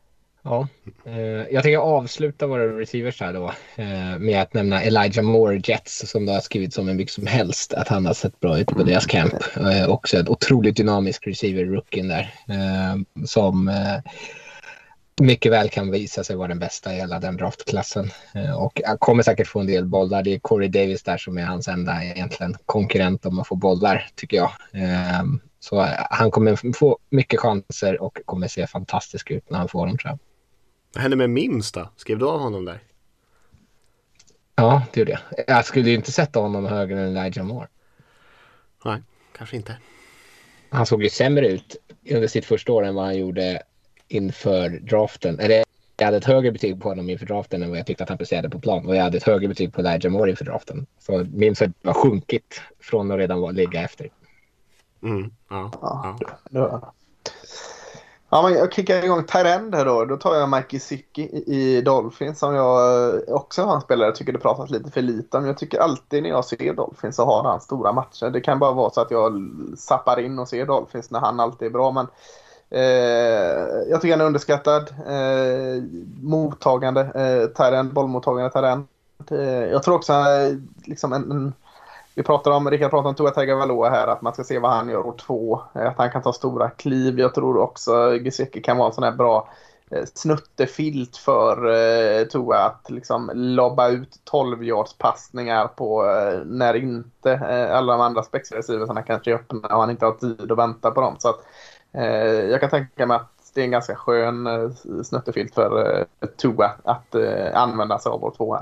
Ja, eh, jag tänker avsluta våra receivers här då eh, med att nämna Elijah Moore Jets som då har skrivit som en mycket som helst att han har sett bra ut på deras camp. Eh, också en otroligt dynamisk receiver-rookien där eh, som eh, mycket väl kan visa sig vara den bästa i hela den draftklassen. Eh, och han kommer säkert få en del bollar. Det är Corey Davis där som är hans enda egentligen konkurrent om att få bollar tycker jag. Eh, så han kommer få mycket chanser och kommer se fantastisk ut när han får dem tror jag. Vad hände med Mims då? Skrev du av honom där? Ja, det gjorde jag. Jag skulle ju inte sätta honom högre än Elijah Moore. Nej, kanske inte. Han såg ju sämre ut under sitt första år än vad han gjorde inför draften. Eller jag hade ett högre betyg på honom inför draften än vad jag tyckte att han presterade på plan. Och jag hade ett högre betyg på Elijah Moore inför draften. Så Mims har sjunkit från att redan ligga efter. Mm, ja, Ja, ja. ja. Ja, men jag kickar igång tight end här då. Då tar jag Mike Gesicki i, i Dolphins som jag också har en spelare jag tycker det pratas lite för lite om. Jag tycker alltid när jag ser Dolphins så har han stora matcher. Det kan bara vara så att jag zappar in och ser Dolphins när han alltid är bra. Men eh, jag tycker han är underskattad. Eh, mottagande eh, tight end, bollmottagande tight end. Eh, jag tror också eh, liksom en... en Vi pratar om, Rickard pratar om Tua Tagovailoa här, att man ska se vad han gör år två. Att han kan ta stora kliv. Jag tror också Gesicki kan vara en sån här bra eh, snuttefilt för eh, Tua att liksom lobba ut tolv-yards-passningar på eh, när inte eh, alla de andra spexreceiversarna kanske är öppna och han inte har tid att vänta på dem. Så att, eh, jag kan tänka mig att det är en ganska skön eh, snuttefilt för eh, Tua att eh, använda sig av år två här.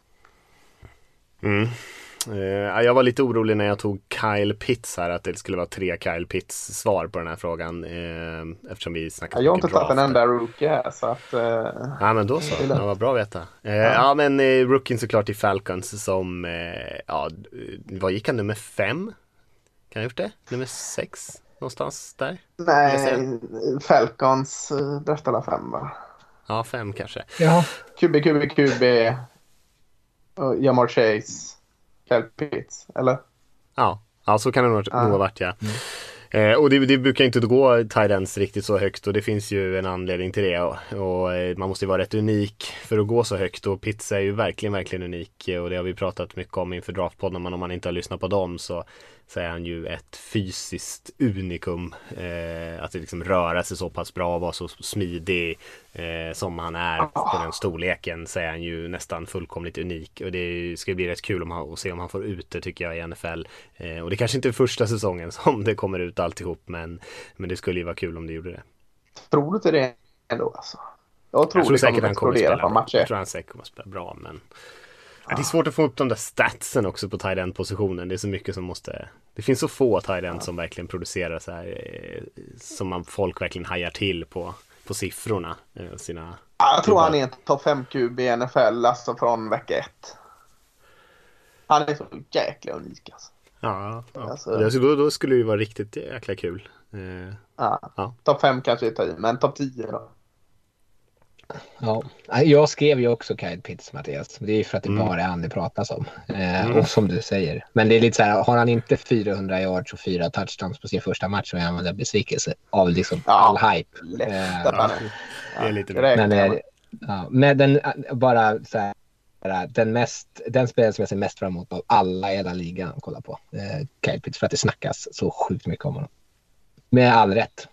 Mm. Uh, jag var lite orolig när jag tog Kyle Pitts här, att det skulle vara tre Kyle Pitts svar på den här frågan uh, eftersom vi snackade. Jag har inte tagit en enda rookie här så att... Uh, ja men då så, det var bra att veta. Uh, ja. ja men uh, rookien såklart i Falcons som, uh, ja vad gick han, nummer fem? Kan jag gjort det? Nummer sex? Någonstans där? Nej, Falcons uh, draftade fem va? Ja, fem kanske. Ja. Q B, Q B, Q B uh, Jamar Chase, Kyle Pitts, eller? Ja, ja så kan det nog ja. ha varit, ja. Mm. Eh, och det, det brukar inte gå tight ends riktigt så högt och det finns ju en anledning till det och, och eh, man måste ju vara rätt unik för att gå så högt och Pitts är ju verkligen, verkligen unik och det har vi pratat mycket om inför draftpodden, men om man inte har lyssnat på dem så, så är han ju ett fysiskt unikum, eh, att det liksom röra sig så pass bra och vara så smidig eh, som han är på den storleken, så är han ju nästan fullkomligt unik och det ska bli rätt kul om han, att se om han får ut det tycker jag i N F L eh, och det kanske inte är första säsongen som det kommer ut alltihop, men, men det skulle ju vara kul om det gjorde det. Tror du inte det ändå alltså? Jag tror, jag tror det säkert han kommer att spela på bra. matcher. Jag tror han säkert kommer att spela bra, men ja. Det är svårt att få upp de där statsen också på tight end positionen. Det är så mycket som måste, det finns så få tight end ja. som verkligen producerar så här som man, folk verkligen hajar till på, på siffrorna sina. Ja, jag tror han är en topp fem Q B i N F L alltså från vecka ett. Han är så jäkla unik alltså. Ja, ja. Alltså, då, då skulle det ju vara riktigt jäkla kul. Eh, ja. Ja. Topp fem kanske är i, men topp tio då. Ja, jag skrev ju också Kyle Pitts, Mattias. Det är ju för att det mm. bara är han det pratas om. Eh, mm. Och som du säger. Men det är lite så här, har han inte fyrahundra yards och fyra touchdowns på sin första match så är han väl besvikelse av liksom ja, all hype. Lätt, eh, ja, det är lite men, men, ja, med den, bara så här, den, mest, den spelare som jag ser mest fram emot av alla i hela ligan att kolla på. Eh, Kyle Pitts, för att det snackas så sjukt mycket om honom. Med all rätt.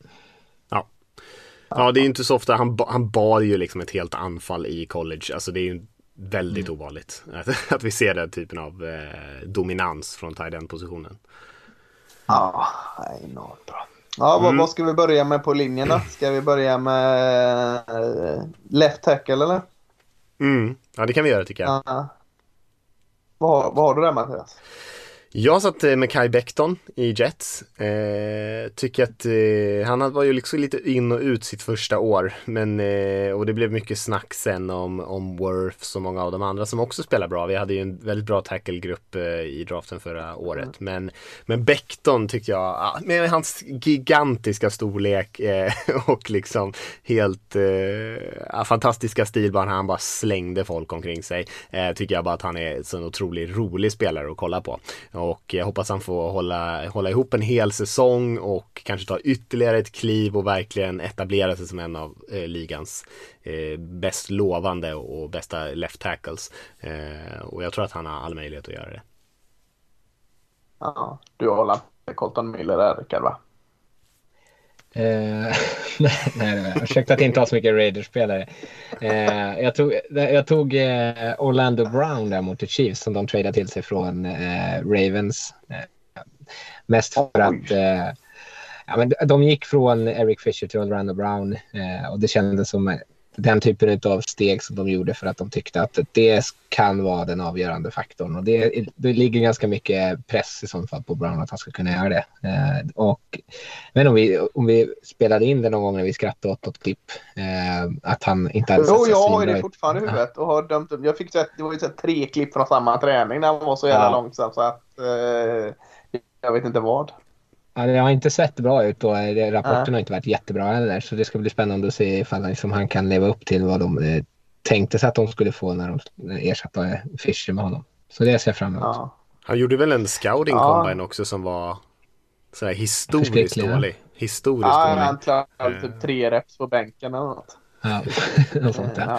Ja, det är ju inte så ofta, han, han bar ju liksom ett helt anfall i college, alltså det är ju väldigt mm. ovanligt att, att vi ser den typen av eh, dominans från tight end-positionen. Ja, enormt bra. Ja, mm. vad, vad ska vi börja med på linjen då? Ska vi börja med uh, left tackle eller? Mm. Ja, det kan vi göra tycker jag. Ja. Vad, vad har du där, Mattias? Jag satt med Kai Becton i Jets. Eh, tycker att eh, han var ju liksom lite in och ut sitt första år. Men, eh, och det blev mycket snack sen om, om Worth och många av de andra som också spelar bra. Vi hade ju en väldigt bra tacklegrupp eh, i draften förra året. Mm. Men, men Becton tyckte jag, med hans gigantiska storlek eh, och liksom helt eh, fantastiska stil, bara han bara slängde folk omkring sig. Eh, tycker jag bara att han är så en otroligt rolig spelare att kolla på. och jag hoppas han får hålla, hålla ihop en hel säsong och kanske ta ytterligare ett kliv och verkligen etablera sig som en av eh, ligans eh, bäst lovande och bästa left tackles. Eh, och jag tror att han har all möjlighet att göra det. Ja, du håller med Colton Miller där, Rickard, va? Eh, nej, nej, ursäkta att jag inte har så mycket Raiders-spelare. Eh, jag tog, jag tog eh, Orlando Brown där mot the Chiefs som de tradade till sig från eh, Ravens. Eh, mest för att eh, ja, men de gick från Eric Fisher till Orlando Brown eh, och det kändes som den typen av steg som de gjorde för att de tyckte att det kan vara den avgörande faktorn. Och det, det ligger ganska mycket press i sånt fall på Brown att han ska kunna göra det. Eh, och, men om vi, om vi spelade in det någon gång när vi skrattade åt något klipp eh, att han inte hade... Jo, jag har ju det fortfarande i huvudet och har dömt upp. Jag fick sett, det var ju så tre klipp från samma träning när han var så jävla ja. långsam så att eh, jag vet inte vad. Ja, det har inte sett bra ut och rapporten äh. har inte varit jättebra heller. Så det ska bli spännande att se ifall liksom, han kan leva upp till vad de eh, tänkte sig att de skulle få när de ersatte Fischer med honom. Så det ser jag fram emot. Ja. Han gjorde väl en scouting combine ja. också som var så här historiskt dålig. Historiskt ja, dålig. Han klarade typ tre reps på bänken eller något. Ja, något sånt där. Ja.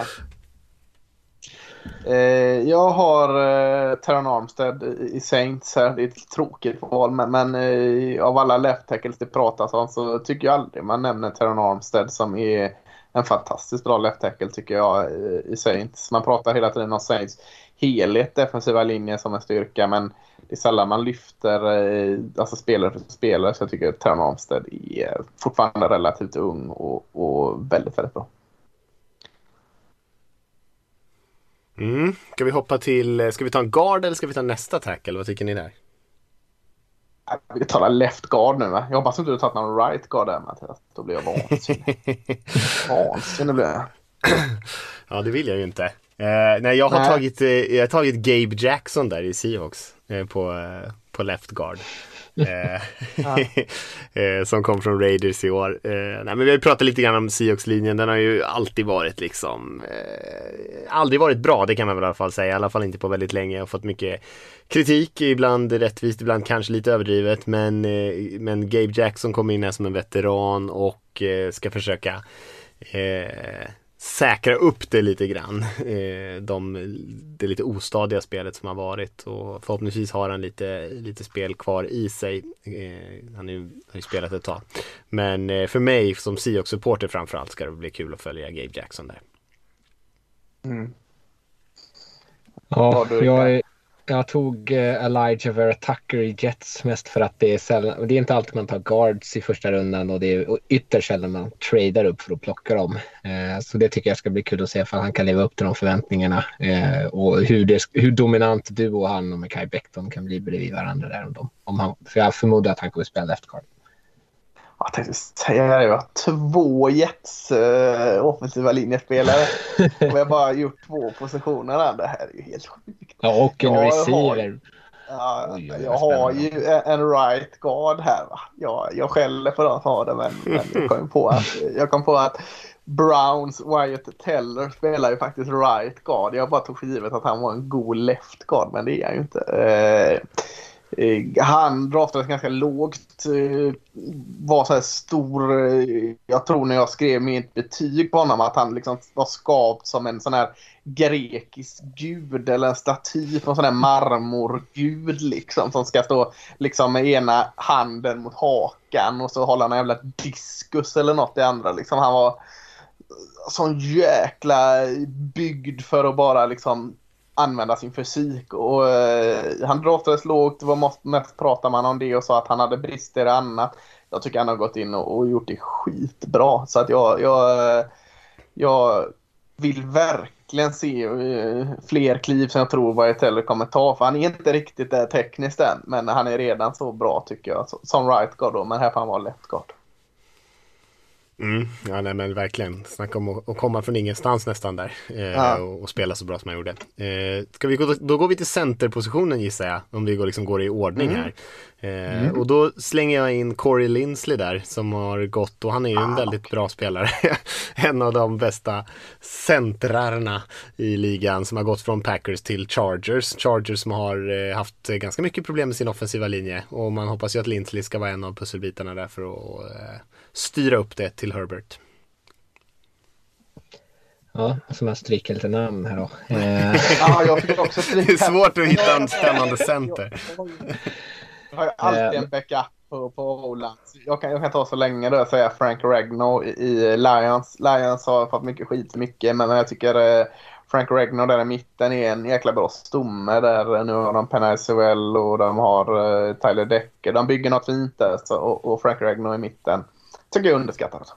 Eh, jag har eh, Terron Armstead i Saints här. Det är ett tråkigt val, men, men eh, av alla left tackles det pratas om så tycker jag aldrig man nämner Terron Armstead som är en fantastiskt bra left tackle tycker jag i Saints. Man pratar hela tiden om Saints helhet, defensiva linjer som en styrka, men det är sällan man lyfter eh, alltså spelare för spelare, så jag tycker att Terron Armstead är fortfarande relativt ung och, och väldigt, väldigt bra. Mm. Ska vi hoppa till, ska vi ta en guard eller ska vi ta nästa tackle? Vad tycker ni där? Vi tar left guard nu, va? Jag hoppas inte du har tagit någon right guard där, Mattias. Då blir jag vansinnig. Vansinnig blir jag. Ja, det vill jag ju inte. Eh, nej, jag har, nej. Tagit, eh, jag har tagit Gabe Jackson där i Seahawks eh, på, eh, på left guard. eh, eh, som kom från Raiders i år. Eh, nej, men vi har ju pratat lite grann om Seahawks-linjen. Den har ju alltid varit liksom eh, aldrig varit bra, det kan man väl i alla fall säga. I alla fall inte på väldigt länge. Jag har fått mycket kritik, ibland rättvist, ibland kanske lite överdrivet. Men, eh, men Gabe Jackson kommer in här som en veteran och eh, ska försöka eh, säkra upp det lite grann. Eh, de, det lite ostadiga spelet som har varit, och förhoppningsvis har han lite, lite spel kvar i sig. Eh, han är, har ju spelat ett tag. Men eh, för mig som Seahawks-supporter framförallt ska det bli kul att följa Gabe Jackson där. Mm. Ja, jag, jag tog uh, Elijah Vera Tucker i Jets mest för att det är sällan, det är inte alltid man tar guards i första rundan och det är ytterst sällan man tradar upp för att plocka dem. Uh, så det tycker jag ska bli kul att se ifall han kan leva upp till de förväntningarna uh, och hur, det, hur dominant du och han och Mekhi Becton kan bli bredvid varandra där om dem. Om han, för jag förmodar att han kommer spela left guard. Jag tänkte säga det, var två Jets uh, offensiva linjespelare och jag bara gjort två positioner där. Det här är ju helt sjukt. Ja, och en jag receiver. Har, ja, Oj, jag har ju en right guard här, va? Jag, jag skäller på dem som har det, men, men jag kom på att, jag kom på att Browns Wyatt Teller spelar ju faktiskt right guard. Jag bara tog för givet att han var en god left guard, men det är han ju inte. Uh, Han draftades ganska lågt, var så här stor. Jag tror när jag skrev mitt betyg på honom att han liksom var skapt som en sån här grekisk gud eller en staty från sån här marmorgud liksom, som ska stå liksom med ena handen mot hakan och så håller han en jävla diskus eller något i andra liksom. Han var sån jäkla byggd för att bara liksom använda sin fysik och eh, han draftades lågt. Det var mest, mest pratar man om det och sa att han hade brister i annat. Jag tycker han har gått in och, och gjort det skitbra, så att jag jag, jag vill verkligen se eh, fler kliv som jag tror Wyatt Teller kommer ta, för han är inte riktigt där tekniskt än, men han är redan så bra tycker jag som right guard då, men här får han vara left guard. Mm, ja nej, men verkligen. Snacka om att, att komma från ingenstans nästan där eh, ja. och, och spela så bra som han gjorde. Eh, ska vi gå, då går vi till centerpositionen gissar jag, om vi går, liksom går i ordning mm. här. Eh, mm. Och då slänger jag in Corey Linsley där som har gått, och han är ju en ah, väldigt okay. bra spelare. En av de bästa centrarna i ligan som har gått från Packers till Chargers. Chargers som har eh, haft ganska mycket problem med sin offensiva linje, och man hoppas ju att Linsley ska vara en av pusselbitarna där för att eh, styra upp det till Herbert. Ja, som jag stryker lite namn här då. Ja, jag fick också stryka. Det är svårt att hitta en spännande center. Jag har ju alltid en backup på, på Roland. Jag kan, jag kan ta så länge då jag säger Frank Regno i, i Lions. Lions har fått mycket skit mycket, men jag tycker eh, Frank Regno där i mitten är en jäkla bra stomme där. Nu har de Penny Sewell och de har eh, Tyler Decker. De bygger något fint där, så, och, och Frank Regno i mitten tycker jag underskattat.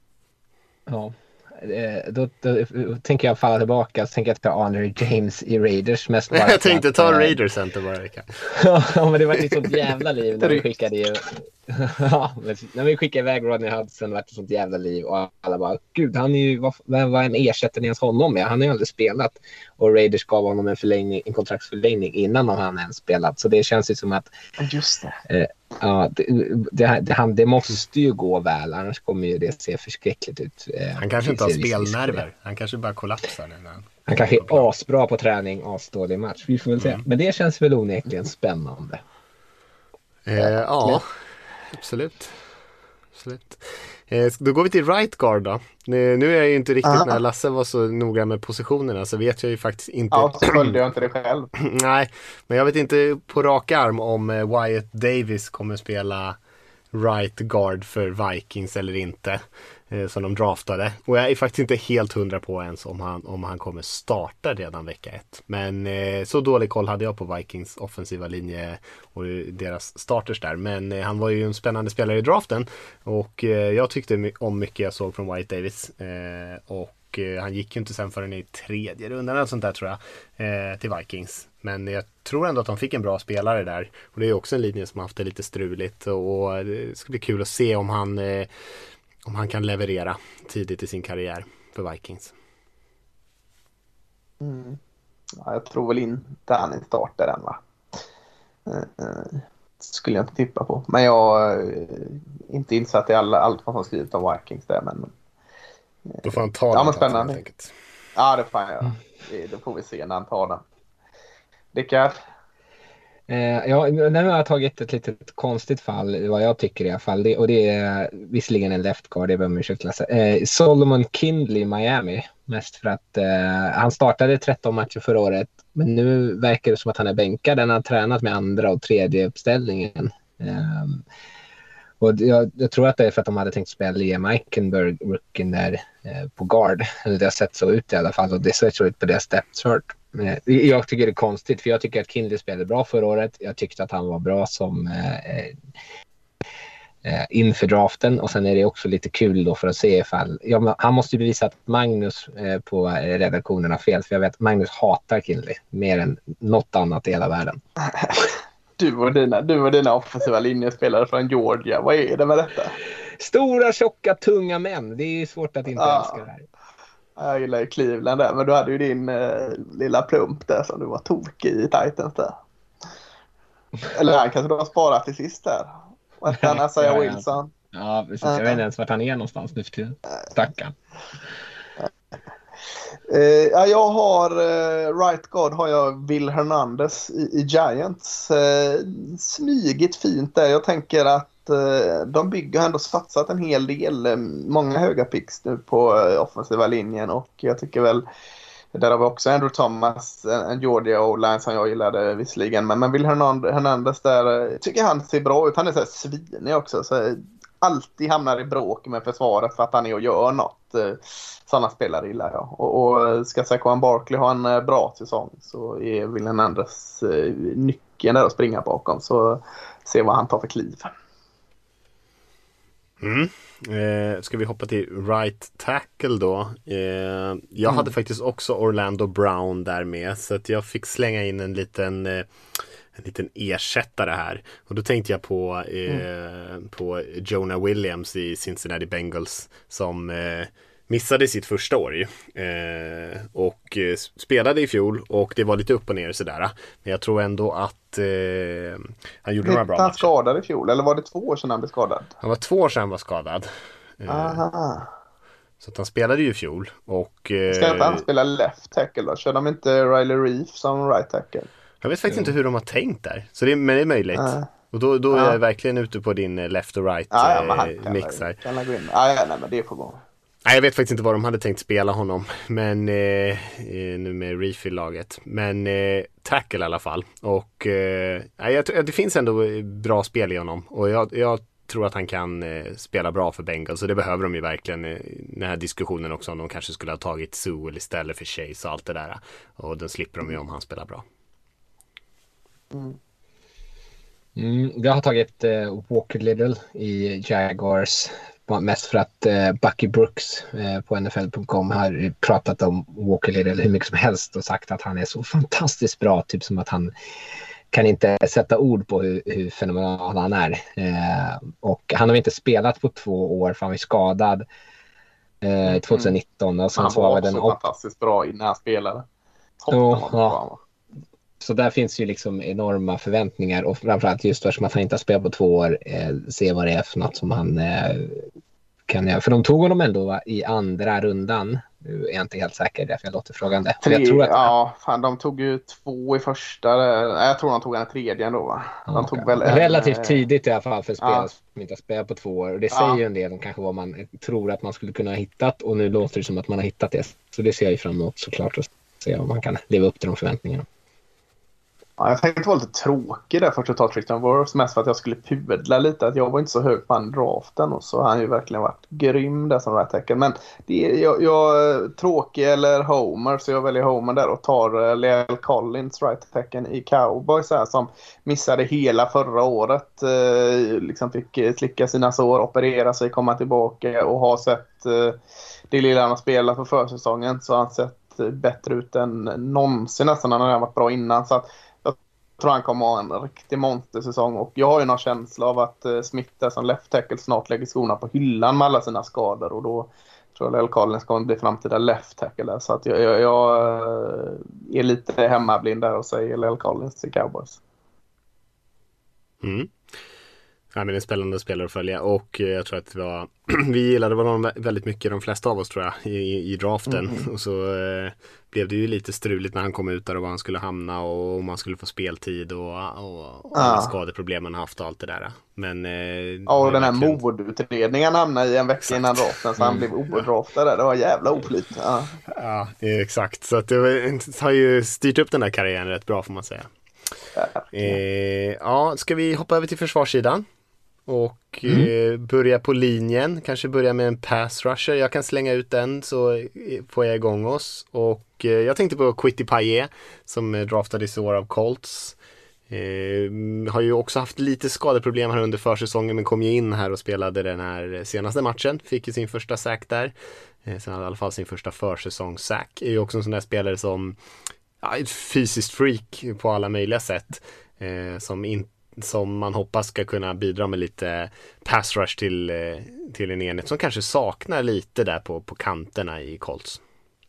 Ja. Då, då, då tänker jag falla tillbaka, så tänker jag ta Andre James i Raiders mest bara. Jag tänkte att, ta Raiders center bara. Ja, men det var ett sånt jävla liv när vi skickade ju, ja, men när vi skickade iväg Rodney Hudson var det sånt jävla liv, och alla bara, gud, han är ju, vad, vad en ersättare ens honom med? Han har ju aldrig spelat, och Raiders gav honom en förlängning, en kontraktsförlängning innan han ens spelat, så det känns ju som att just det. Eh, ja, det, det, det, det måste ju gå väl, annars kommer ju det se förskräckligt ut. Eh, han kanske inte har spelnerver, han kanske bara kollapsar nu. Han, han kanske är asbra på träning, asdålig match, vi får väl se. Mm. Men det känns väl onekligen spännande. Eh, ja, absolut. absolut. Eh, då går vi till right guard då. Nu, nu är jag ju inte riktigt, Aha. när Lasse var så noga med positionerna så vet jag ju faktiskt inte. Ja, så följde jag inte det själv. Nej, men jag vet inte på rak arm om eh, Wyatt Davis kommer spela right guard för Vikings eller inte, eh, som de draftade. Och jag är faktiskt inte helt hundra på ens om han, om han kommer starta redan vecka ett. Men eh, så dålig koll hade jag på Vikings offensiva linje och deras starters där. Men eh, han var ju en spännande spelare i draften, och eh, jag tyckte my- om mycket jag såg från Wyatt Davis. Eh, och eh, han gick ju inte sen förrän i tredje rundan eller sånt där tror jag, eh, till Vikings. Men jag tror ändå att de fick en bra spelare där. Och det är också en linje som har haft det lite struligt. Och det ska bli kul att se om han, eh, om han kan leverera tidigt i sin karriär för Vikings. Mm. Ja, jag tror väl inte han är starter än, va? Uh, uh, skulle jag inte tippa på. Men jag är uh, inte insatt i alla, allt vad som skrivit om Vikings där. Men, uh, Då får han ta ja, den. Men spännande. Ja, det får han göra. Det, det får vi se när han tar den. Rickard? Eh, ja, nu har jag tagit ett litet konstigt fall, vad jag tycker i alla fall. Det, och det är visserligen en left guard, det behöver man ursäkta. Eh, Solomon Kindley i Miami. Mest för att eh, han startade tretton matcher förra året. Men nu verkar det som att han är bänkad. Han har tränat med andra och tredje uppställningen. Eh, och jag, jag tror att det är för att de hade tänkt spela Liam Eichenberg, rookien där eh, på guard. Eller det har sett så ut i alla fall. Och det ser så ut på det steps hurt. Jag tycker det är konstigt, för jag tycker att Kindley spelade bra förra året. Jag tyckte att han var bra som eh, eh, inför draften, och sen är det också lite kul då för att se ifall ja, han måste ju bevisa att Magnus eh, på redaktionen har fel, för jag vet att Magnus hatar Kindley mer än något annat i hela världen. Du och dina, du och dina offensiva linjespelare från Georgia, vad är det med detta? Stora, tjocka, tunga män, det är ju svårt att inte ah. älska det här. Jag gillar ju Cleveland där, men du hade ju din eh, lilla plump där som du var tokig i Titans där. Eller han kanske du har sparat till sist där. Vad kan han säga, Wilson? Ja, precis. Jag vet inte ens vart han är någonstans nu för tiden. Stackarn. Uh, ja, jag har uh, right guard har jag Will Hernandez i, i Giants. Uh, smygigt fint där. Jag tänker att uh, de bygger ändå satsat en hel del, uh, många höga picks nu på uh, offensiva linjen, och jag tycker väl där har vi också Andrew Thomas, en, en Georgia O-line som jag gillade visserligen, men, men Will Hernandez, Hernandez där uh, tycker han ser bra ut. Han är så här svinig också, så uh, alltid hamnar i bråk med försvaret för att han är och gör något. Sådana spelare gillar jag. Och, och ska Saquon Barkley ha en bra säsong så är Will Hernandez eh, nyckeln där att springa bakom. Så se vad han tar för kliv. Mm. Eh, ska vi hoppa till right tackle då? Eh, jag mm. hade faktiskt också Orlando Brown där med, så att jag fick slänga in en liten... Eh, en liten ersättare här. Och då tänkte jag på, eh, mm. på Jonah Williams i Cincinnati Bengals som eh, missade sitt första år ju. Eh, och eh, spelade i fjol och det var lite upp och ner sådär. Men jag tror ändå att eh, han gjorde några bra matcher. Han skadade i fjol, eller var det två år sedan han blev skadad? Han var två år sedan han var skadad. Aha. Så att han spelade ju i fjol. Och, eh, ska inte han spela left tackle då? Kör de inte Riley Reef som right tackle? Jag vet faktiskt mm. inte hur de har tänkt där. Så det, men det är möjligt. Uh. Och då, då är uh. jag verkligen ute på din left och right uh, ja, eh, mix här. Kan jag gå in? Ah, ja, nej, men det får gå. Nej, jag vet faktiskt inte vad de hade tänkt spela honom. Men eh, nu med Reef i laget. Men eh, tackle i alla fall. Och eh, jag, det finns ändå bra spel i honom. Och jag, jag tror att han kan eh, spela bra för Bengals. Så det behöver de ju verkligen. Eh, den här diskussionen också om de kanske skulle ha tagit Sewell istället för Chase och allt det där. Och den slipper de ju om han spelar bra. Mm. Mm, jag har tagit eh, Walker Little i Jaguars. Mest för att eh, Bucky Brooks eh, på N F L punkt com har pratat om Walker Little hur mycket som helst och sagt att han är så fantastiskt bra. Typ som att han kan inte sätta ord på hur, hur fenomenal han är. Eh, och han har inte spelat på två år för han var skadad eh, tjugonitton. Och sen han så var var den den fantastiskt bra innan han spelade. Oh, ja. Så där finns ju liksom enorma förväntningar och framförallt just eftersom att han inte har spelat på två år eh, se vad det är för något som han eh, kan göra. För de tog honom ändå va, i andra rundan. Nu är jag inte helt säker därför jag låter frågande. Tre, jag tror att... Ja, fan, de tog ju två i första. Jag tror de tog en tredje ändå va? De okay. tog väl relativt en, tidigt i alla fall för spelare ja. som inte har spelat på två år. Och det ja. säger ju en del om kanske vad man tror att man skulle kunna ha hittat och nu låter det som att man har hittat det. Så det ser jag ju fram emot såklart och se om man kan leva upp till de förväntningarna. Ja, jag tänkte vara lite tråkig där för att ta Tristan Wirfs mest för att jag skulle pudla lite att jag var inte så hög på den draften och så har han ju verkligen varit grym där som right tackle. Men det är, jag, jag tråkig eller Homer så jag väljer Homer där och tar uh, La'el Collins right tackle i Cowboys här, som missade hela förra året. Uh, liksom fick slicka sina sår, operera sig, komma tillbaka och har sett uh, det lilla han har spelat på försäsongen så har han sett bättre ut än någonsin nästan. Han har varit bra innan så att jag tror han kommer ha en riktig monstersäsong och jag har ju någon känsla av att uh, Smith där som left tackle snart lägger skorna på hyllan med alla sina skador och då tror jag La'el Collins kommer bli framtida left tackle där. Så att jag, jag, jag uh, är lite hemmablind där och säger La'el Collins till Cowboys. Mm. Ja, men en spännande spelare att följa och jag tror att det var vi gillade honom väldigt mycket, de flesta av oss tror jag i, i draften mm. och så eh, blev det ju lite struligt när han kom ut där och var han skulle hamna och om man skulle få speltid och, och, och alla skadeproblemen han haft och allt det där. Men eh, ja, och den här verkligen... mordutredningen hamnade i en vecka exakt. Innan draften så han blev odraftad där. Det var jävla oflyt. Ja. Ja, exakt. Så att det var, har ju styrt upp den där karriären rätt bra får man säga. Ja, eh, ja ska vi hoppa över till försvarssidan? Och mm. eh, börja på linjen. Kanske börja med en pass rusher. Jag kan slänga ut den så får jag igång oss. Och eh, jag tänkte på Kwity Paye som eh, draftades i år av Colts. Eh, har ju också haft lite skadeproblem här under försäsongen men kom ju in här och spelade den här senaste matchen. Fick ju sin första sack där. Eh, sen hade i alla fall sin första försäsongssack. Är ju också en sån där spelare som ja, ett fysiskt freak på alla möjliga sätt. Eh, som inte som man hoppas ska kunna bidra med lite pass rush till, till en enhet som kanske saknar lite där på, på kanterna i Colts.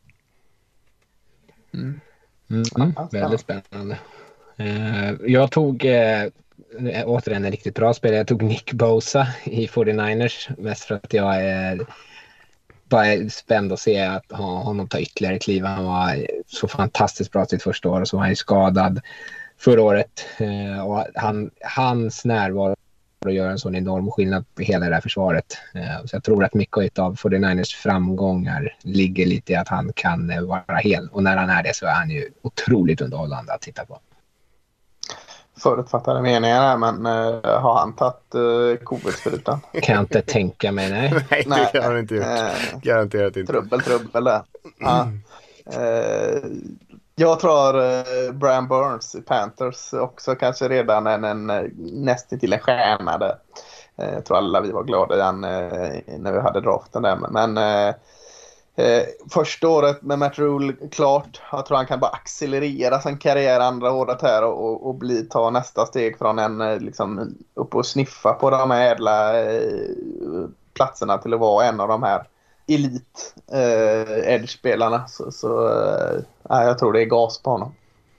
Mm. Mm, mm, väldigt spännande. Uh, jag tog uh, återigen en riktigt bra spelare. Jag tog Nick Bosa i fyrtionioers mest för att jag är bara spänd att se att ha honom ta ytterligare kliv. Han var så fantastiskt bra sitt första år och så var han skadad förra året eh, och han, hans närvaro gör en sån enorm skillnad på hela det här försvaret. Eh, så jag tror att mycket av fyrtionioers framgångar ligger lite i att han kan eh, vara hel. Och när han är det så är han ju otroligt underhållande att titta på. Förutfattade meningar här, men eh, har han tagit eh, covid-sprutan? Kan jag inte tänka mig, nej. nej, nej, det har han inte gjort. Eh, Garanterat inte. Trubbel, trubbel där. Ja. Eh, Jag tror uh, Brian Burns i Panthers också kanske redan en, en nästan till en stjärna där. Uh, jag tror alla vi var glada igen uh, när vi hade draften där. Men uh, Eh, första året med Matt Rule klart. Jag tror han kan bara accelerera sin karriär andra året här och, och, och bli, ta nästa steg från en liksom, upp och sniffa på de här ädla eh, platserna till att vara en av de här elit eh, edge-spelarna. Så, så eh, jag tror det är gas på honom.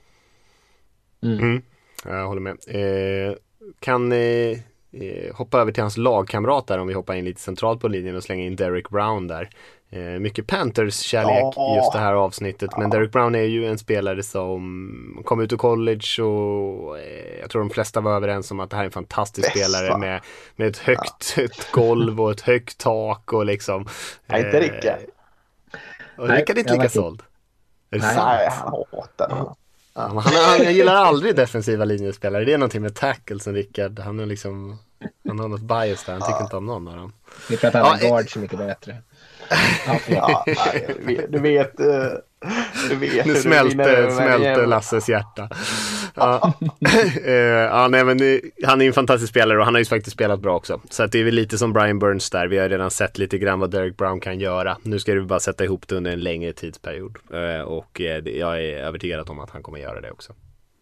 Mm. Mm. Jag håller med. Eh, kan eh, hoppa över till hans lagkamrat där, om vi hoppar in lite centralt på linjen och slänger in Derek Brown där. Eh, mycket Panthers-kärlek i just det här avsnittet, men Derek Brown är ju en spelare som kom ut ur college och eh, jag tror de flesta var överens om att det här är en fantastisk Bästa. spelare med, med ett högt ja. ett golv och ett högt tak och liksom eh, Nej, inte Rickard. Och Rickard är inte lika såld. Nej, Nej, han hatar ja. Ja, han, han, jag gillar aldrig defensiva linjespelare. Det är någonting med tackle som Rickard. Han är liksom, han har något bias där. Han tycker ja. inte om någon av dem. Vi pratar om ja, guard så mycket bättre. Ja, du vet, du vet nu smälter, smälter Lasses hjärta. Ja. Ja, nej, men han är en fantastisk spelare och han har ju faktiskt spelat bra också. Så att det är väl lite som Brian Burns där. Vi har redan sett lite grann vad Derek Brown kan göra. Nu ska du bara sätta ihop det under en längre tidsperiod. Och jag är övertygad om att han kommer göra det också.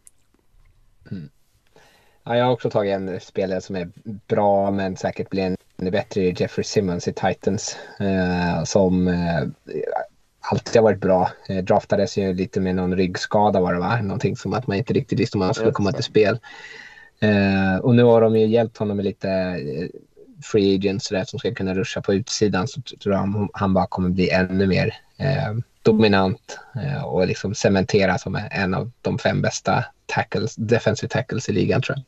Mm. Ja, jag har också tagit en spelare som är bra men säkert blir en bättre, Jeffrey Simmons i Titans eh, som eh, alltid har varit bra. Eh, draftades ju lite med någon ryggskada var det va? Någonting som att man inte riktigt visste om han skulle komma till spel. Eh, och nu har de ju hjälpt honom med lite eh, free agents där, som ska kunna ruscha på utsidan, så tror jag han bara kommer bli ännu mer eh, dominant eh, och liksom cementera som en av de fem bästa tackles, defensive tackles i ligan tror jag.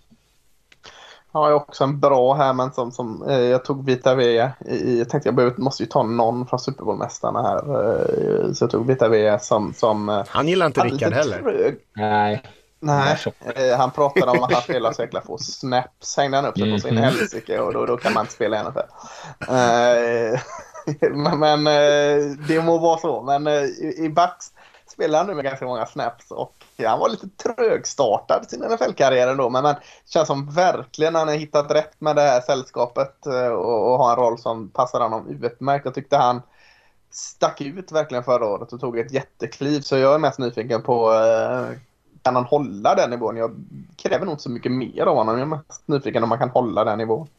Ja, jag har också en bra här, men som, som eh, jag tog Vita V i, jag tänkte jag behöver, måste ju ta någon från Super Bowl-mästarna här, eh, så jag tog Vita V som, som eh, han gillar inte Rickard heller. Trög. Nej. Nej, eh, han pratade om att han spelar så jäkla få snaps, hängde han upp det på sin helsike och då, då kan man inte spela ännu för. Eh, men men eh, det må vara så, men eh, i, i Bucks spelar han nu med ganska många snaps och ja, han var lite trögstartad i sin N F L-karriär ändå, men, men känns som verkligen han har hittat rätt med det här sällskapet och, och har en roll som passar honom utmärkt. Jag tyckte han stack ut verkligen förra året och tog ett jättekliv, så jag är mest nyfiken på eh, kan han hålla den nivån? Jag kräver nog så mycket mer av honom, jag är mest nyfiken om man kan hålla den nivån.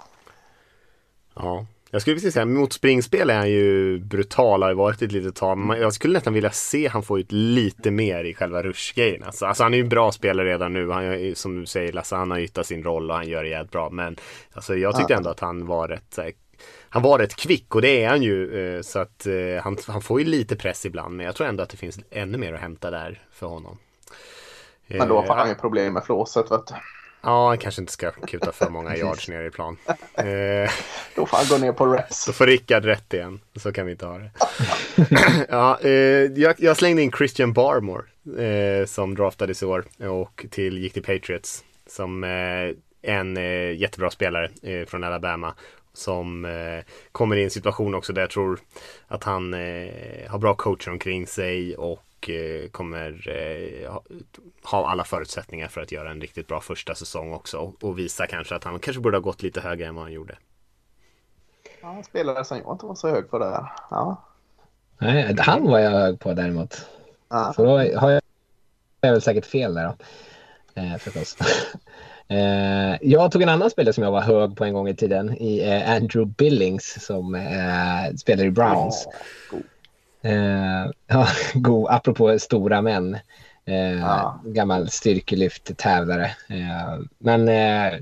Ja. Jag skulle vilja säga, mot springspel är han ju brutal, har varit ett litet tag. Men jag skulle nästan vilja se han få ut lite mer i själva rushgrejen. Alltså, alltså han är ju en bra spelare redan nu. Han är, som du säger Lasse, han har yttat sin roll och han gör det jävligt bra. Men alltså, jag tyckte ändå att han var rätt, han var rätt kvick, och det är han ju. Så att han, han får ju lite press ibland. Men jag tror ändå att det finns ännu mer att hämta där för honom. Men då får han ju problem med flåset, vet du. Ja, han kanske inte ska kuta för många yards ner i plan. Eh, då får han gå ner på reps. Då får Rickard rätt igen. Så kan vi inte ha det. ja, eh, jag, jag slängde in Christian Barmore eh, som draftades i år och till gick till Patriots som eh, en eh, jättebra spelare eh, från Alabama som eh, kommer i en situation också där jag tror att han eh, har bra coacher omkring sig och kommer eh, ha alla förutsättningar för att göra en riktigt bra första säsong också och, och visa kanske att han kanske borde ha gått lite högre än vad han gjorde. Ja, han spelade som jag inte var så hög på det där. Ja. Nej, han var jag hög på däremot. Ja. Så då har jag, jag väl säkert fel där då. Eh, förstås. eh, jag tog en annan spelare som jag var hög på en gång i tiden i eh, Andrew Billings som eh, spelar i Browns. Ja, Uh, ja, god, apropå stora män uh, ja. Gammal styrkelyft tävlare uh, men uh,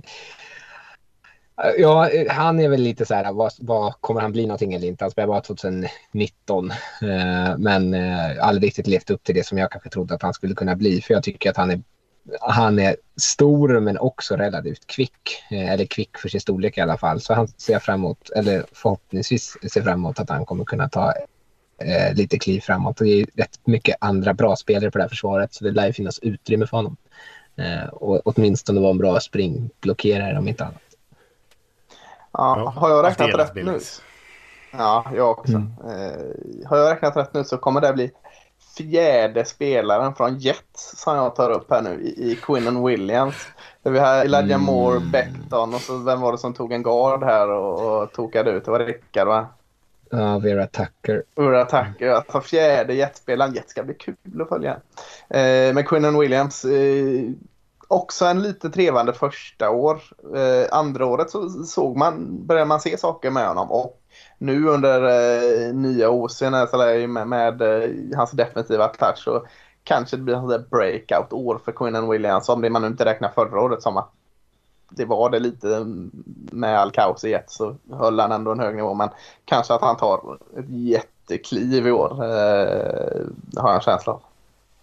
ja, han är väl lite så här, vad, vad kommer han bli någonting eller inte? Han spelar bara tjugonitton uh, men uh, aldrig riktigt levt upp till det som jag kanske trodde att han skulle kunna bli, för jag tycker att han är han är stor men också relativt kvick, uh, eller kvick för sin storlek i alla fall, så han ser fram emot, eller förhoppningsvis ser fram emot att han kommer kunna ta Eh, lite kliv framåt, och det är rätt mycket andra bra spelare på det här försvaret, så det lär finnas utrymme för honom eh, och åtminstone vara en bra springblockerare om inte annat. Ja, har jag räknat rätt nu? Ja, jag också. Mm. Eh, har jag räknat rätt nu så kommer det bli fjärde spelaren från Jets som jag tar upp här nu i, i Quinnen Williams. Vi har Elijah mm. Moore, Beckton och så vem var det som tog en guard här och, och tokade ut? Det var Rickard, va? Ja, Vera Tucker. Vera Tucker, alltså fjärde jetspelaren. Jet ska bli kul att följa. Eh, men Quinnen Williams, eh, också en lite trevande första år. Eh, andra året så såg man, började man se saker med honom. Och nu under eh, nya O C med, med eh, hans definitiva touch så kanske det blir ett breakout-år för Quinnen Williams. Om det man nu inte räknar förra året som att det var det lite med all kaos i ett så höll han ändå en hög nivå. Men kanske att han tar ett jättekliv i år eh, har jag en känsla av.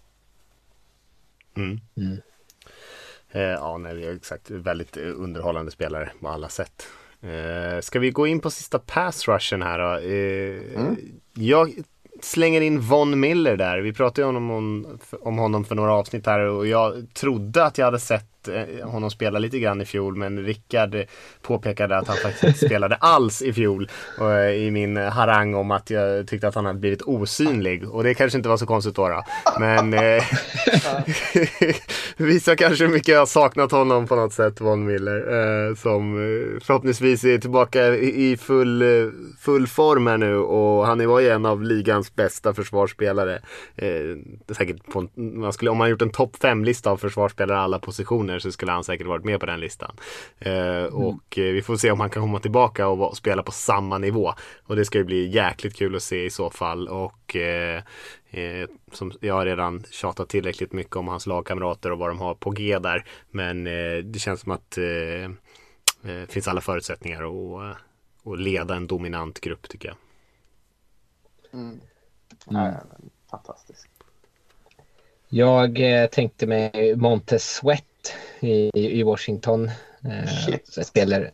Mm. Mm. Eh, ja, nej, det är exakt. Väldigt underhållande spelare på alla sätt. Eh, ska vi gå in på sista pass rushen här då? Eh, mm. Jag slänger in Von Miller där. Vi pratade ju om, om, om honom för några avsnitt här och jag trodde att jag hade sett honom spela lite grann i fjol, men Rickard påpekade att han faktiskt inte spelade alls i fjol och, i min harang om att jag tyckte att han hade blivit osynlig, och det kanske inte var så konstigt då, då. Men eh, visar kanske hur mycket jag har saknat honom på något sätt, Von Miller, eh, som förhoppningsvis är tillbaka i full, full form här nu, och han var ju en av ligans bästa försvarsspelare. Eh, säkert på, man skulle, om man gjort en topp fem-lista av försvarsspelare alla positioner så skulle han säkert varit med på den listan. Eh, mm. Och eh, vi får se om han kan komma tillbaka och va- spela på samma nivå. Och det ska ju bli jäkligt kul att se i så fall. Och eh, eh, som jag har redan tjatat tillräckligt mycket om hans lagkamrater och vad de har på G där. Men eh, det känns som att det eh, eh, finns alla förutsättningar att, att leda en dominant grupp, tycker jag. Mm. Mm. Fantastiskt. Jag eh, tänkte mig Montez Sweat i, i Washington. Eh, spelare.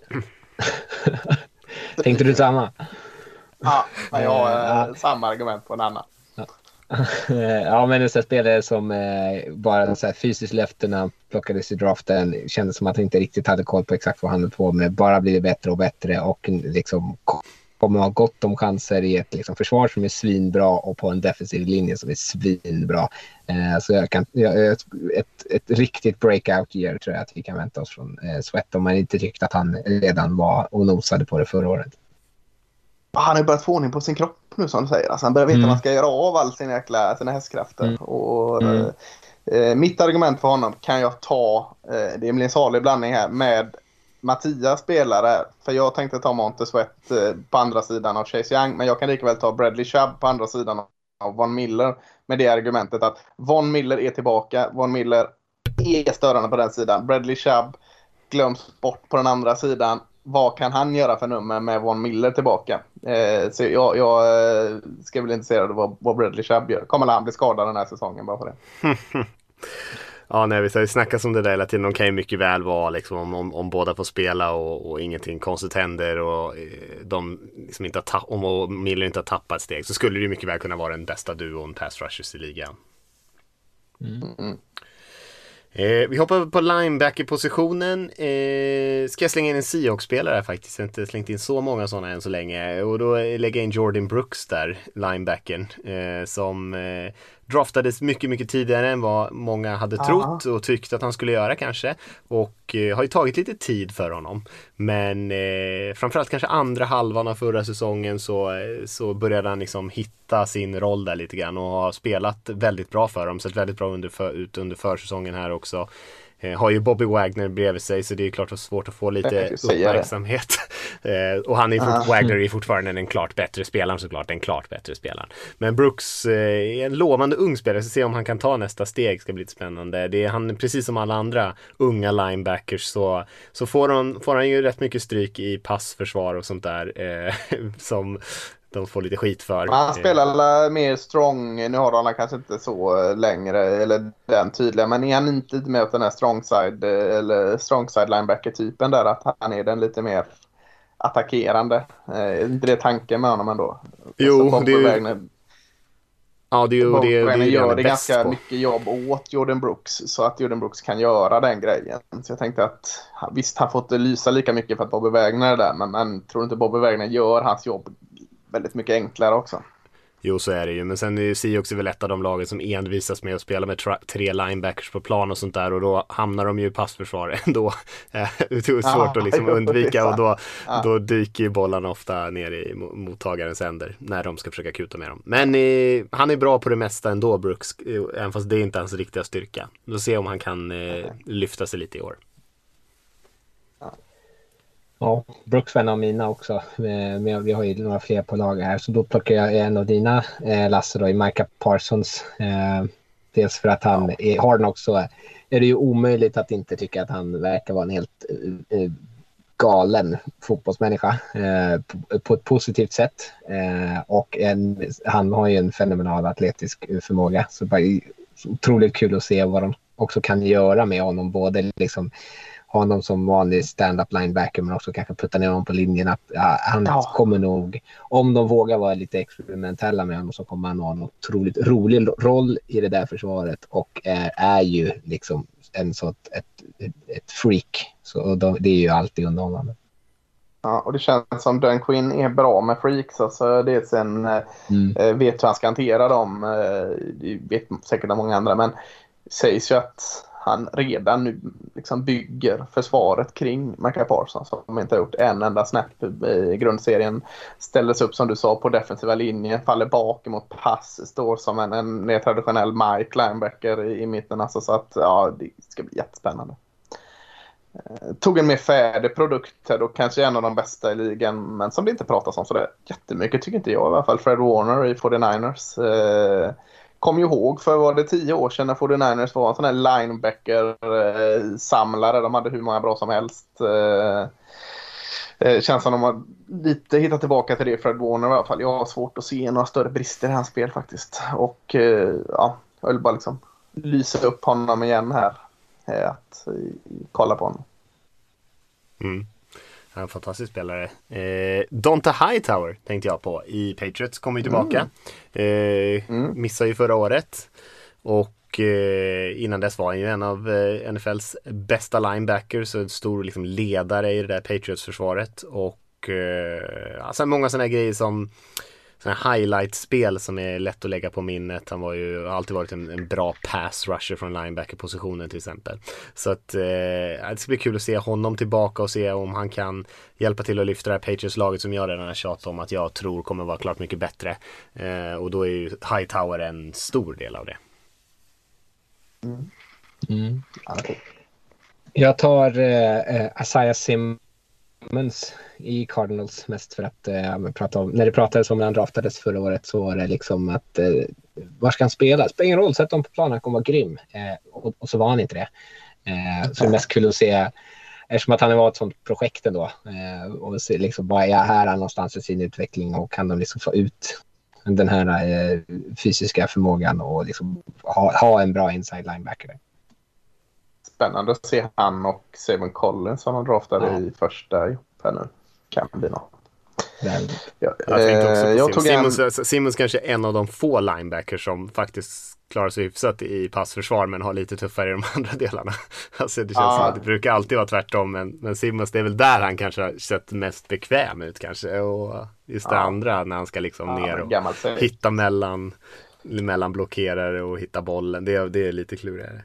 Tänkte du samma? Ja, jag har eh, samma argument på en annan. Ja, men en spelare som eh, bara så här fysiskt löfte när han plockades i draften, kändes som att han inte riktigt hade koll på exakt vad han höll på med. Bara blir bättre och bättre och liksom kommer ha gott om chanser i ett liksom, försvar som är svinbra och på en defensiv linje som är svinbra. Eh, så jag kan, jag, ett, ett, ett riktigt breakout year tror jag att vi kan vänta oss från eh, Sweat, om man inte tyckte att han redan var och nosade på det förra året. Han har ju börjat få ordning på sin kropp nu, som du säger. Alltså, han börjar veta mm. vad man ska göra av all sina, jäkla, sina hästkrafter. Mm. Och, mm. Eh, mitt argument för honom kan jag ta, eh, det blir en salig blandning här, med Mattias spelare. För jag tänkte ta Montez Sweat eh, på andra sidan av Chase Young. Men jag kan lika väl ta Bradley Chubb på andra sidan av Von Miller. Med det argumentet att Von Miller är tillbaka. Von Miller är störande på den sidan. Bradley Chubb glöms bort på den andra sidan. Vad kan han göra för nummer med Von Miller tillbaka? Eh, så jag, jag eh, ska väl intresserad av vad, vad Bradley Chubb gör. Kommer han bli skadad den här säsongen bara för det? Ja, nej, vi ska snacka om det där hela tiden. De kan ju mycket väl vara liksom, om, om, om båda får spela och, och ingenting konstigt händer och eh, de liksom inte har ta- om och Miller inte har tappat steg, så skulle det ju mycket väl kunna vara den bästa duon pass rushers i ligan. Mm. Mm. Eh, vi hoppar på linebacker-positionen. Eh, ska jag slänga in en Seahawks-spelare faktiskt. Jag har inte slängt in så många sådana än så länge. Och då lägger jag in Jordan Brooks där, linebacken. Eh, som eh, draftades mycket, mycket tidigare än vad många hade trott och tyckt att han skulle göra kanske. Och eh, har ju tagit lite tid för honom. Men eh, framförallt kanske andra halvan av förra säsongen så, eh, så började han liksom hitta sin roll där lite grann och har spelat väldigt bra för dem. Sett väldigt bra under för, ut under försäsongen här också. Eh, har ju Bobby Wagner bredvid sig, så det är klart att svårt att få lite uppmärksamhet. eh, och han är fort, Wagner är fortfarande en klart bättre spelare, såklart en klart bättre spelare. Men Brooks eh, är en lovande ung spelare, så se om han kan ta nästa steg, ska bli lite spännande. Det är han, precis som alla andra unga linebackers, så, så får, han, får han ju rätt mycket stryk i passförsvar och sånt där eh, som de får lite skit för. Han spelar mer strong, nu har han kanske inte så längre eller den tydliga, men är han inte med åt den här strong side eller strong side linebacker typen där, att han är den lite mer attackerande? Är inte det tanken med honom ändå? Jo, alltså, det är ju... Vägner, ja, det är ju Bob det, det, det gör det ganska på. mycket jobb åt Jordan Brooks, så att Jordan Brooks kan göra den grejen. Så jag tänkte att visst, han får inte lysa lika mycket för att Bobby Wagner är där, men, men tror inte Bobby Wagner gör hans jobb väldigt mycket enklare också? Jo, så är det ju. Men sen är ju Seahawks väl ett av de lagen som envisas med att spela med tra- tre linebackers på plan och sånt där. Och då hamnar de ju i passförsvar ändå. Det är svårt ah, att liksom undvika och då, ah. då dyker ju bollarna ofta ner i mottagarens händer när de ska försöka kuta med dem. Men eh, han är bra på det mesta ändå, Brooks. Även fast det är inte hans riktiga styrka. Då ser om han kan eh, lyfta sig lite i år. Ja, Brooks var en av mina också. Men vi har ju några fler på lag här. Så då plockar jag en av dina, eh, Lasse, då, i Micah Parsons. Eh, dels för att han är, har den också. Är det ju omöjligt att inte tycka att han verkar vara en helt eh, galen fotbollsmänniska. Eh, på, på ett positivt sätt. Eh, och en, han har ju en fenomenal atletisk förmåga. Så bara så otroligt kul att se vad de också kan göra med honom. Både liksom honom som vanlig stand-up linebacker men också kanske putta ner honom på linjen. Att, ja, han ja. kommer nog, om de vågar vara lite experimentella med honom så kommer han ha en otroligt rolig roll i det där försvaret och är, är ju liksom en sort, ett, ett, ett freak. Så de, det är ju alltid underhållande. Ja, och det känns som Dan Quinn är bra med freaks. Alltså det är sen mm. äh, vet hur han ska hantera dem. Det vet säkert många andra, men sägs ju att han redan nu liksom bygger försvaret kring Micah Parsons som inte har gjort en enda snap i grundserien. Ställdes upp som du sa på defensiva linjen, faller bak mot pass, står som en, en mer traditionell Mike linebacker i, i mitten. Alltså, så att ja, det ska bli jättespännande. Eh, tog en mer färdig produkt då, kanske en av de bästa i ligan, men som det inte pratas om så det jättemycket tycker inte jag i alla fall. Fred Warner i fyrtionioers. Eh, Kom ju ihåg för var det tio år sedan när fyrtionioers var en sån här linebacker-samlare. De hade hur många bra som helst. Det känns som de har lite hittat tillbaka till det Fred Warner i alla fall. Jag har svårt att se några större brister i hans spel faktiskt. Och ja, jag vill bara liksom lysa upp honom igen här. Att kolla på honom. Mm. En fantastisk spelare. Eh, Donta Hightower tänkte jag på i Patriots. Kommer ju tillbaka. Mm. Eh, mm. Missade ju förra året. Och eh, innan dess var han ju en av eh, N F L:s bästa linebackers. Så en stor liksom, ledare i det där Patriots-försvaret. Och eh, alltså många sådana grejer som highlight-spel som är lätt att lägga på minnet. Han var ju alltid varit en, en bra pass-rusher från linebacker-positionen till exempel. Så att eh, det ska bli kul att se honom tillbaka och se om han kan hjälpa till att lyfta det här Patriots-laget som jag redan har tjatat om att jag tror kommer vara klart mycket bättre. Eh, och då är ju Hightower en stor del av det. Mm. Mm. Okay. Jag tar eh, Isaiah Simmons i Cardinals mest för att eh, prata om, när det pratades om när han draftades förra året så var det liksom att eh, var ska han spela? Spelar ingen roll, sätt dem på planen, han kommer vara grym. Eh, och, och så var han inte det. Eh, så det är mest kul att se eftersom att han var ett sånt projekt ändå eh, och se liksom bara är här någonstans i sin utveckling och kan de liksom få ut den här eh, fysiska förmågan och liksom ha, ha en bra inside linebacker där. Spännande att se han och Simon Collins som han draftade ja. i första ihop här nu. Kan bli något. Ja, jag tänkte också jag tog Simmons, en... Simmons kanske är en av de få linebackers som faktiskt klarar sig hyfsat i passförsvar men har lite tuffare i de andra delarna. Alltså det känns ah. som att det brukar alltid vara tvärtom men, men Simmons, det är väl där han kanske har sett mest bekväm ut kanske och just det ah. andra när han ska liksom ah, ner och hitta mellan, mellan blockerare och hitta bollen. Det, det är lite klurigare.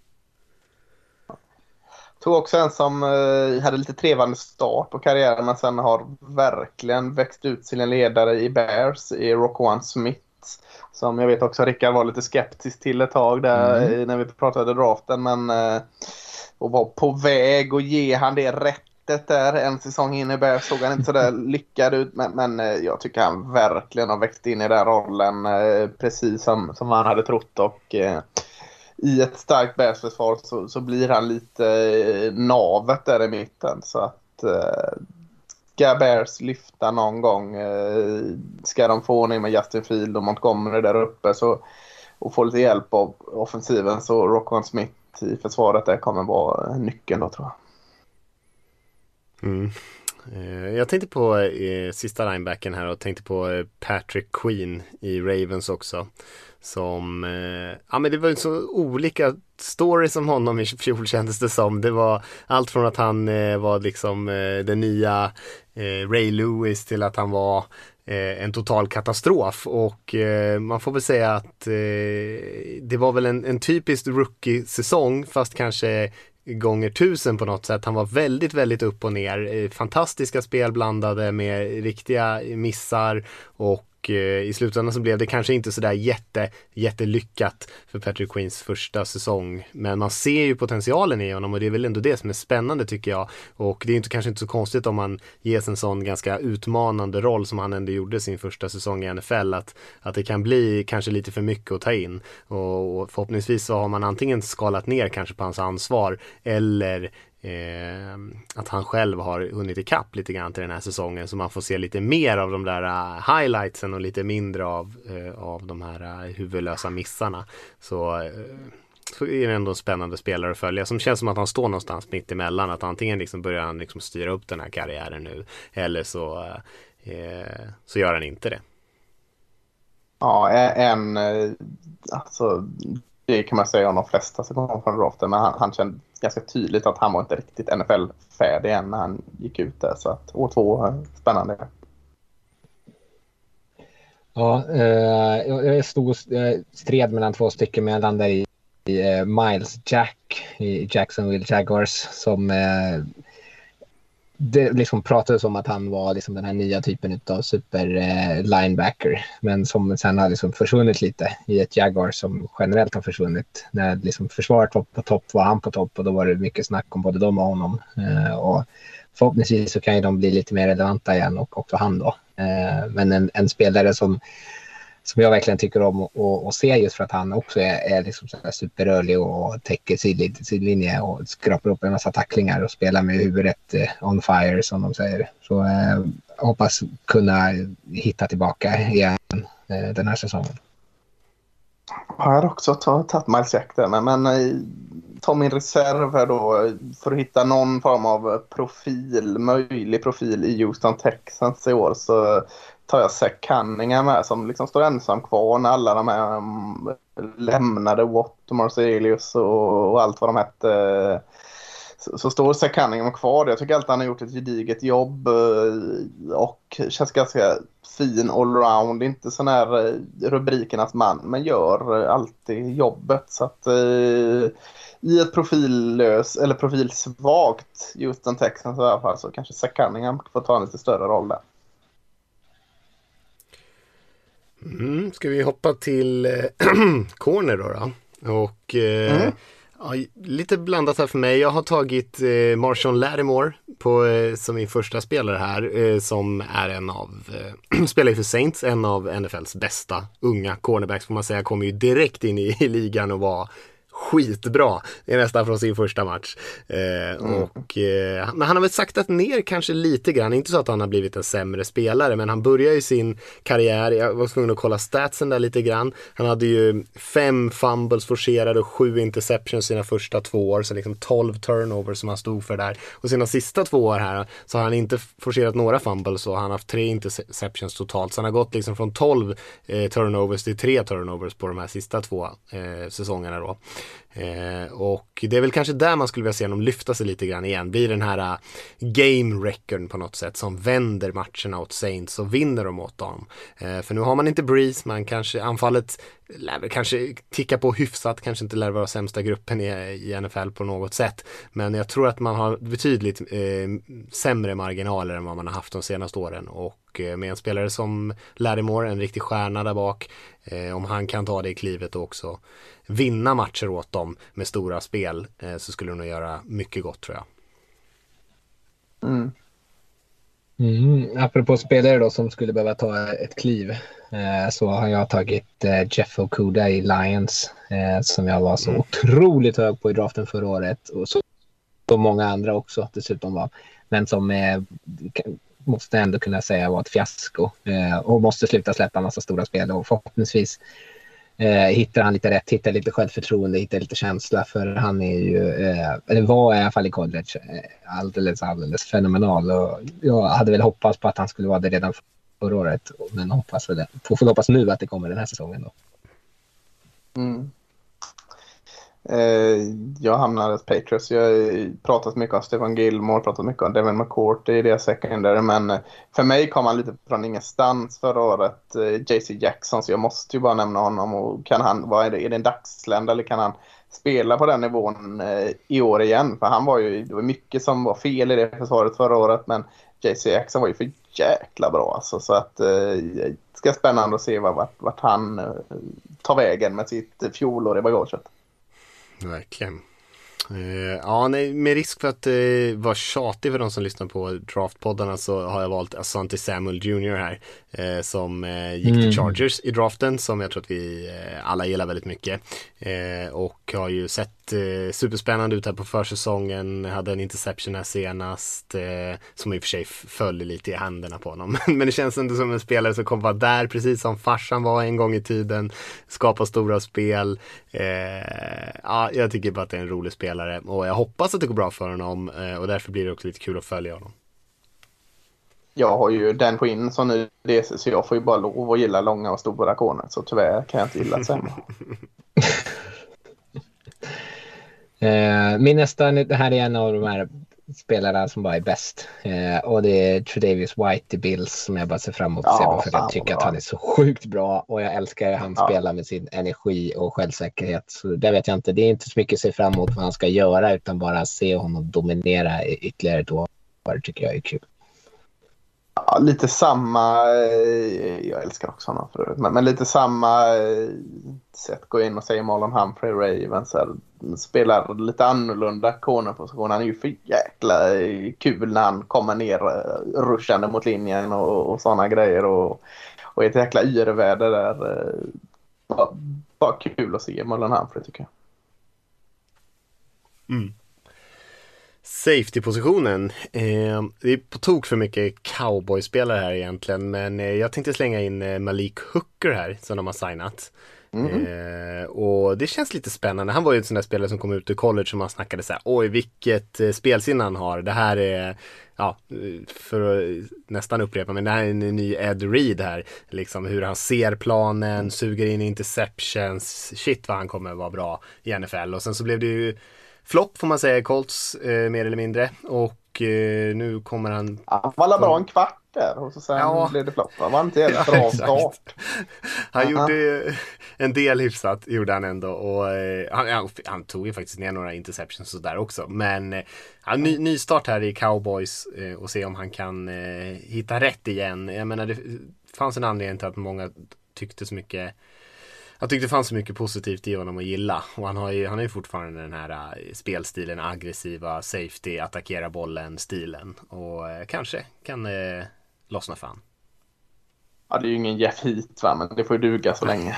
Tog också en som eh, hade lite trevande start på karriären men sen har verkligen växt ut till en ledare i Bears i Roquan Smith som jag vet också Rickard var lite skeptisk till ett tag där mm. när vi pratade draften men eh, och var på väg att ge han det rättet där en säsong in i Bears såg han inte så där lyckad ut men, men eh, jag tycker han verkligen har växt in i den rollen eh, precis som, som han hade trott och eh, i ett starkt Bears-försvar så, så blir han lite eh, navet där i mitten. Så att eh, ska Bears lyfta någon gång eh, ska de få ordning med Justin Field och Montgomery där uppe så, och få lite hjälp av offensiven så Roquan Smith i försvaret där kommer vara nyckeln då tror jag. Mm. Jag tänkte på eh, sista linebacken här och tänkte på eh, Patrick Queen i Ravens också. Som, eh, ja men det var ju så olika stories om honom i fjol kändes det som. Det var allt från att han eh, var liksom eh, den nya eh, Ray Lewis till att han var en total katastrof, och eh, man får väl säga att eh, det var väl en, en typisk rookie-säsong, fast kanske gånger tusen på något sätt. Han var väldigt, väldigt upp och ner. Fantastiska spel blandade med riktiga missar, och i slutändan så blev det kanske inte sådär jätte, jättelyckat för Patrick Queens första säsong. Men man ser ju potentialen i honom, och det är väl ändå det som är spännande, tycker jag. Och det är inte, kanske inte så konstigt om man ges en sån ganska utmanande roll som han ändå gjorde sin första säsong i N F L, att, att det kan bli kanske lite för mycket att ta in. Och, och förhoppningsvis så har man antingen skalat ner kanske på hans ansvar, eller Eh, att han själv har hunnit i kapp lite grann till den här säsongen, så man får se lite mer av de där uh, highlightsen och lite mindre av, uh, av de här uh, huvudlösa missarna. Så, uh, så är det ändå en spännande spelare att följa, som känns som att han står någonstans mitt emellan, att antingen liksom börjar han liksom styra upp den här karriären nu, eller så, uh, uh, så gör han inte det. Ja, en alltså, det kan man säga om de flesta som kommer från draften, men han, han kände ganska tydligt att han var inte riktigt N F L-färdig än när han gick ut där, så att år två, spännande. Ja, eh, jag stod jag stred mellan två stycken, men jag landade i, i eh, Miles Jack i Jacksonville Jaguars, som eh, det liksom pratades om att han var liksom den här nya typen av super eh, linebacker, men som sen har liksom försvunnit lite i ett Jaguar som generellt har försvunnit. När liksom försvaret var på topp var han på topp, och då var det mycket snack om både dem och honom. Eh, och förhoppningsvis så kan ju de bli lite mer relevanta igen, och också han då. Eh, men en, en spelare som som jag verkligen tycker om att se, just för att han också är, är liksom så superrörlig och täcker sidlinje och skrapar upp en massa tacklingar och spelar med huvudet eh, on fire, som de säger. Så eh, hoppas kunna hitta tillbaka igen eh, den här säsongen. Jag har också tagit Miles Jack där, men, men ta min reserv här då för att hitta någon form av profil, möjlig profil i Houston Texans i år, så tar jag Zach Cunningham med, som liksom står ensam kvar när alla de här um, lämnade Watt och Marcelius och, och allt vad de hette. Så, så står Zach Cunningham kvar. Jag tycker alltid han har gjort ett gediget jobb och känns ganska fin allround. Inte sån här rubrikernas man, men gör alltid jobbet. Så att eh, i ett profillös eller profilsvagt just den texten så i alla fall, så kanske Zach Cunningham får ta en lite större roll där. Mm, ska vi hoppa till eh, corner då, då? Och eh, mm. ja, lite blandat här för mig. Jag har tagit eh, Marshawn Lattimore på, eh, som min första spelare här, eh, som är en av eh, spelar för Saints, en av N F L:s bästa unga cornerbacks får man säga. Kommer ju direkt in i, i ligan och var skitbra. Det är nästan från sin första match. Eh, mm. och, eh, men han har väl saktat ner kanske lite grann. Inte så att han har blivit en sämre spelare, men han börjar ju sin karriär, jag var tvungen att kolla statsen där lite grann. Han hade ju fem fumbles forcerade och sju interceptions sina första två år, så liksom tolv turnovers som han stod för där. Och sina sista två år här så har han inte forcerat några fumbles, och han har haft tre interceptions totalt. Så han har gått liksom från tolv eh, turnovers till tre turnovers på de här sista två eh, säsongerna då. Eh, och det är väl kanske där man skulle vilja se honom lyfta sig lite grann igen. Blir den här uh, game record på något sätt som vänder matcherna åt Saints och vinner dem åt dem. Eh, för nu har man inte Breeze, man kanske anfallet lär väl kanske ticka på hyfsat, kanske inte lär vara sämsta gruppen i, i N F L på något sätt, men jag tror att man har betydligt eh, sämre marginaler än vad man har haft de senaste åren, och eh, med en spelare som Lattimore, en riktig stjärna där bak, eh, om han kan ta det i klivet och också vinna matcher åt dem med stora spel, eh, så skulle det nog göra mycket gott, tror jag. Mm. Mm, apropå spelare då som skulle behöva ta ett kliv, eh, så har jag tagit eh, Jeff Okudah i Lions, eh, som jag var så mm. otroligt hög på i draften förra året, och så, så många andra också dessutom var, men som eh, måste ändå kunna säga var ett fiasko, eh, och måste sluta släppa en massa stora spel, och förhoppningsvis Eh, hittar han lite rätt, hittar lite självförtroende, hittar lite känsla, för han är ju, eh, eller var i alla fall i college eh, alldeles, alldeles fenomenal, och jag hade väl hoppats på att han skulle vara det redan förra året, men hoppas väl det. Får hoppas nu att det kommer den här säsongen då. Mm. Eh, jag hamnade hos Patriots. Jag har pratat mycket om Stefan Gilmore, pratat mycket om Devin McCourty i det secondary, men för mig kom han lite från ingenstans förra året. eh, J C Jackson, så jag måste ju bara nämna honom. Och kan han, vad är det, är det en dagslända eller kan han spela på den nivån eh, i år igen? För han var ju, det var mycket som var fel i det försvaret förra året, men J C Jackson var ju för jäkla bra alltså, så att eh, det ska spännande att se vart, vart han eh, tar vägen med sitt fjolår i bagaget. Verkligen. Uh, ja, nej, med risk för att uh, vara tjatig för de som lyssnar på draftpoddarna, så har jag valt Asante Samuel junior här uh, som uh, gick mm. till Chargers i draften, som jag tror att vi uh, alla gillar väldigt mycket, uh, och har ju sett uh, superspännande ut här på försäsongen. Hade en interception här senast uh, som i och för sig föll lite i händerna på honom, men det känns ändå som en spelare som kommer vara där precis som farsan var en gång i tiden, skapa stora spel. uh, ja, jag tycker bara att det är en rolig spel, och jag hoppas att det går bra för honom, och därför blir det också lite kul att följa honom. Jag har ju Dan Quinn som nu det, så jag får ju bara lov att gilla långa och stora koner, så tyvärr kan jag inte gilla sämre. Min nästa, det här är en av de här spelarna som bara är bäst, eh, och det är Tre'Davious White i Bills, som jag bara ser fram emot att se, ja, för jag tycker att han är så sjukt bra, och jag älskar hur han ja. spelar med sin energi och självsäkerhet, så det vet jag inte, det är inte så mycket att se fram emot vad han ska göra, utan bara se honom dominera ytterligare ett år, det tycker jag är kul. Ja, lite samma, jag älskar också honom förut, men, men lite samma sätt, gå in och säga Marlon Humphrey Ravens, spelar lite annorlunda cornerposition. Han är ju för jäkla kul när han kommer ner rushande mot linjen och, och sådana grejer, och, och ett jäkla yrväder där. Bara, bara kul att se Marlon Humphrey, tycker jag. Mm. Safety-positionen, eh, det är på tok för mycket cowboy-spelare här egentligen, men eh, jag tänkte slänga in eh, Malik Hooker här som de har signat. Mm. Eh, och det känns lite spännande. Han var ju en sån där spelare som kom ut ur college som man snackade så här: oj, vilket eh, spelsinne han har. Det här är, ja, för att nästan upprepa, men det här är en ny Ed Reed här, liksom hur han ser planen, suger in interceptions, shit vad han kommer vara bra i N F L. Och sen så blev det ju flopp, får man säga, Colts, eh, mer eller mindre, och eh, nu kommer han... Han var bra en kvart där, och så sen ja. blev det flopp. Han var inte helt bra start. Han uh-huh. gjorde en del hyfsat, gjorde han ändå, och eh, han, han, han tog ju faktiskt ner några interceptions och där också, men eh, han ny, ny start här i Cowboys, eh, och se om han kan eh, hitta rätt igen. Jag menar, det fanns en anledning till att många tyckte så mycket. Jag tyckte det fanns så mycket positivt i honom att gilla, och han har ju, han har ju fortfarande den här uh, spelstilen, aggressiva, safety, attackera bollen stilen, och uh, kanske kan uh, lossna fan. Ja, det är ju ingen Jeff Heath, va, men det får ju duga så länge.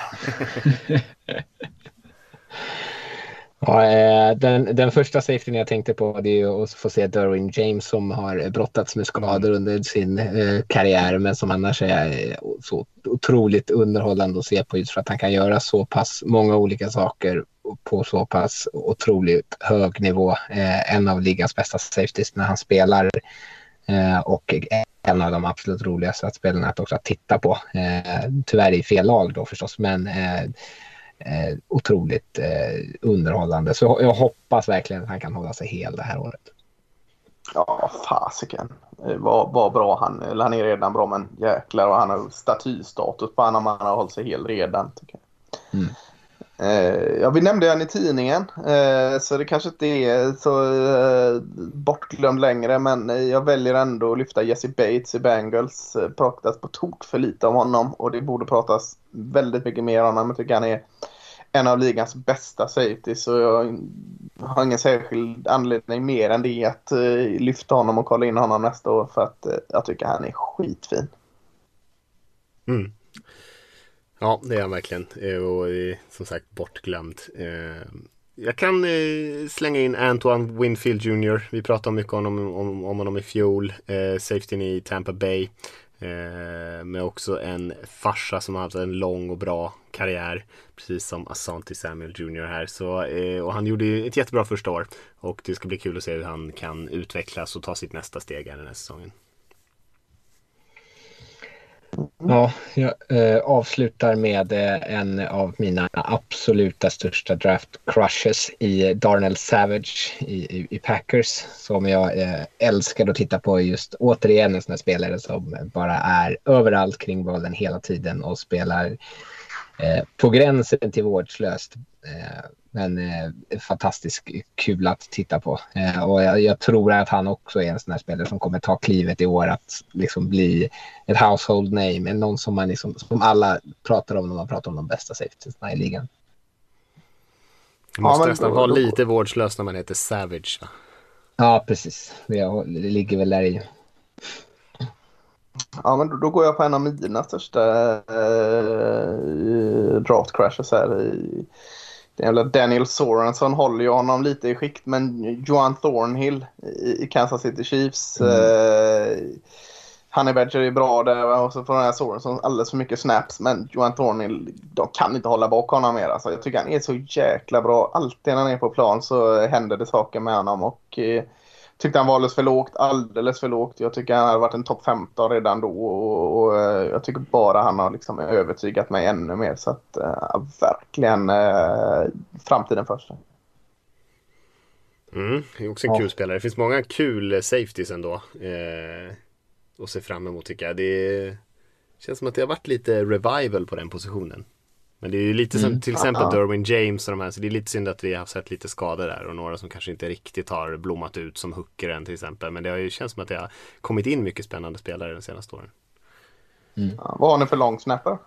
Ja, den, den första safetyn jag tänkte på, det är ju att få se Derwin James, som har brottats med skador under sin eh, karriär, men som annars är så otroligt underhållande att se på, just för att han kan göra så pass många olika saker på så pass otroligt hög nivå. Eh, en av ligans bästa safeties när han spelar, eh, och en av de absolut roligaste att spelarna att också att titta på. Eh, tyvärr i fel lag då förstås, men eh, Eh, otroligt eh, underhållande, så jag hoppas verkligen att han kan hålla sig hel det här året. Ja, fasiken. Vad var bra han, eller han är redan bra, men jäklar, och han har statystatus på honom, han har hållit sig hel redan, tycker jag. Mm. Eh, ja, vi nämnde han i tidningen, eh, så det kanske inte är så eh, bortglömd längre, men jag väljer ändå att lyfta Jesse Bates i Bengals. Eh, pratas på tok för lite om honom, och det borde pratas väldigt mycket mer om honom. Jag tycker han är en av ligans bästa safety, så jag har ingen särskild anledning mer än det att eh, lyfta honom och kolla in honom nästa år, för att eh, jag tycker han är skitfin. Mm. Ja, det är han verkligen, och som sagt bortglömd. Jag kan slänga in Antoine Winfield junior Vi pratade mycket om honom, om, om honom i fjol, safetyn i Tampa Bay, med också en farsa som har haft en lång och bra karriär, precis som Asante Samuel junior här. Så, och han gjorde ju ett jättebra första år, och det ska bli kul att se hur han kan utvecklas och ta sitt nästa steg här den här säsongen. Ja, jag eh, avslutar med eh, en av mina absoluta största draft crushes i Darnell Savage i, i, i Packers, som jag eh, älskar att titta på. Just återigen en sån här spelare som bara är överallt kring bollen hela tiden och spelar eh, på gränsen till vårdslöst. Eh, men eh, fantastiskt kul att titta på. Eh, och jag, jag tror att han också är en sån här spelare som kommer ta klivet i år att liksom bli ett household name. Någon som, man liksom, som alla pratar om när man pratar om de bästa safetiesna i ligan. Du måste ja, nästan vara lite vårdslös när man heter Savage. Va? Ja, precis. Det, det ligger väl där i. Ja, men då, då går jag på en av mina största äh, draft crashes här i Daniel Sorensen. Håller ju honom lite i skikt, men Juwan Thornhill i, i Kansas City Chiefs. Mm. Eh, Honey Badger är bra där och så får den här Sorensen alldeles för mycket snaps, men Juwan Thornhill, de kan inte hålla bak honom mer. Alltså, jag tycker han är så jäkla bra. Alltid när han är på plan så händer det saker med honom och eh, tyckte han var alldeles för lågt, alldeles för lågt. Jag tycker han hade varit en topp femton redan då och, och, och jag tycker bara han har liksom övertygat mig ännu mer. Så att äh, verkligen äh, framtiden först. Mm, det är också en ja. kul spelare. Det finns många kul safeties ändå eh, att se fram emot tycker jag. Det känns som att det har varit lite revival på den positionen. Men det är ju lite som mm. till exempel uh-huh. Derwin James och de här, så det är lite synd att vi har sett lite skador där och några som kanske inte riktigt har blommat ut som hookeren till exempel. Men det har ju känts som att det har kommit in mycket spännande spelare de senaste åren. Mm. Ja, vad har ni för long snapper?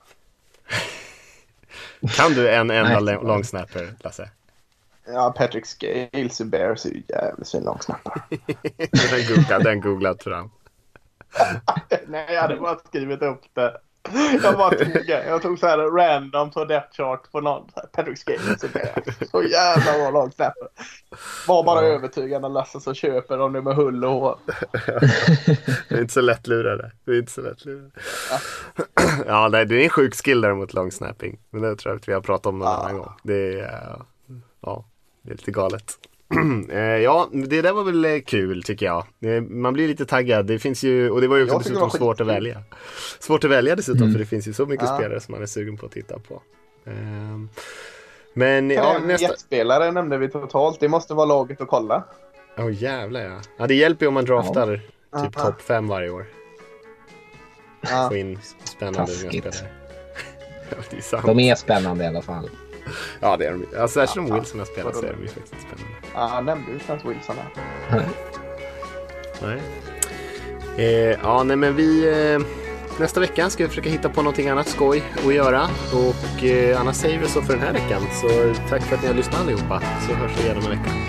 Kan du en enda long snapper, Lasse? Ja, Patrick Scales i Bears är ju jävligt fin long snapper. den googlat, den googlat fram. Nej, jag hade bara skrivit upp det. Jag bara tog, jag tog så här random på depth chart på någon Patrick Scales. Så jävla bra lag snapper. Var bara ja. övertygande Lasse så köper de det med hull och hår. Det är inte så lätt lurade. Det är inte så lätt lurade. Ja, ja nej, det är en sjuk skill där mot long snapping. Men det tror jag att vi har pratat om någon ja. annan gång. Det är, ja, det är lite galet. Ja, det där var väl kul tycker jag. Man blir lite taggad. Det finns ju, och det var ju också dessutom svårt att välja. Svårt att välja dessutom mm. för det finns ju så mycket ja. spelare som man är sugen på att titta på. Men ja, nästa gästspelare nämnde vi totalt. Det måste vara laget att kolla. Åh oh, jävlar ja. Ja, det hjälper ju om man draftar ja. typ topp fem varje år. Ja. Få in spännande spelare. Det är sant. De är spännande i alla fall. Ja, det är de. Alltså, särskilt om Wilson har spelat så är de ju faktiskt spännande. Ja, han nämnde ju snart Wilson här. Nej. Eh, ja, nej men vi... Eh, nästa vecka ska vi försöka hitta på någonting annat skoj att göra. Och eh, annars säger vi så för den här veckan. Så tack för att ni har lyssnat allihopa. Så hörs vi igen om en vecka.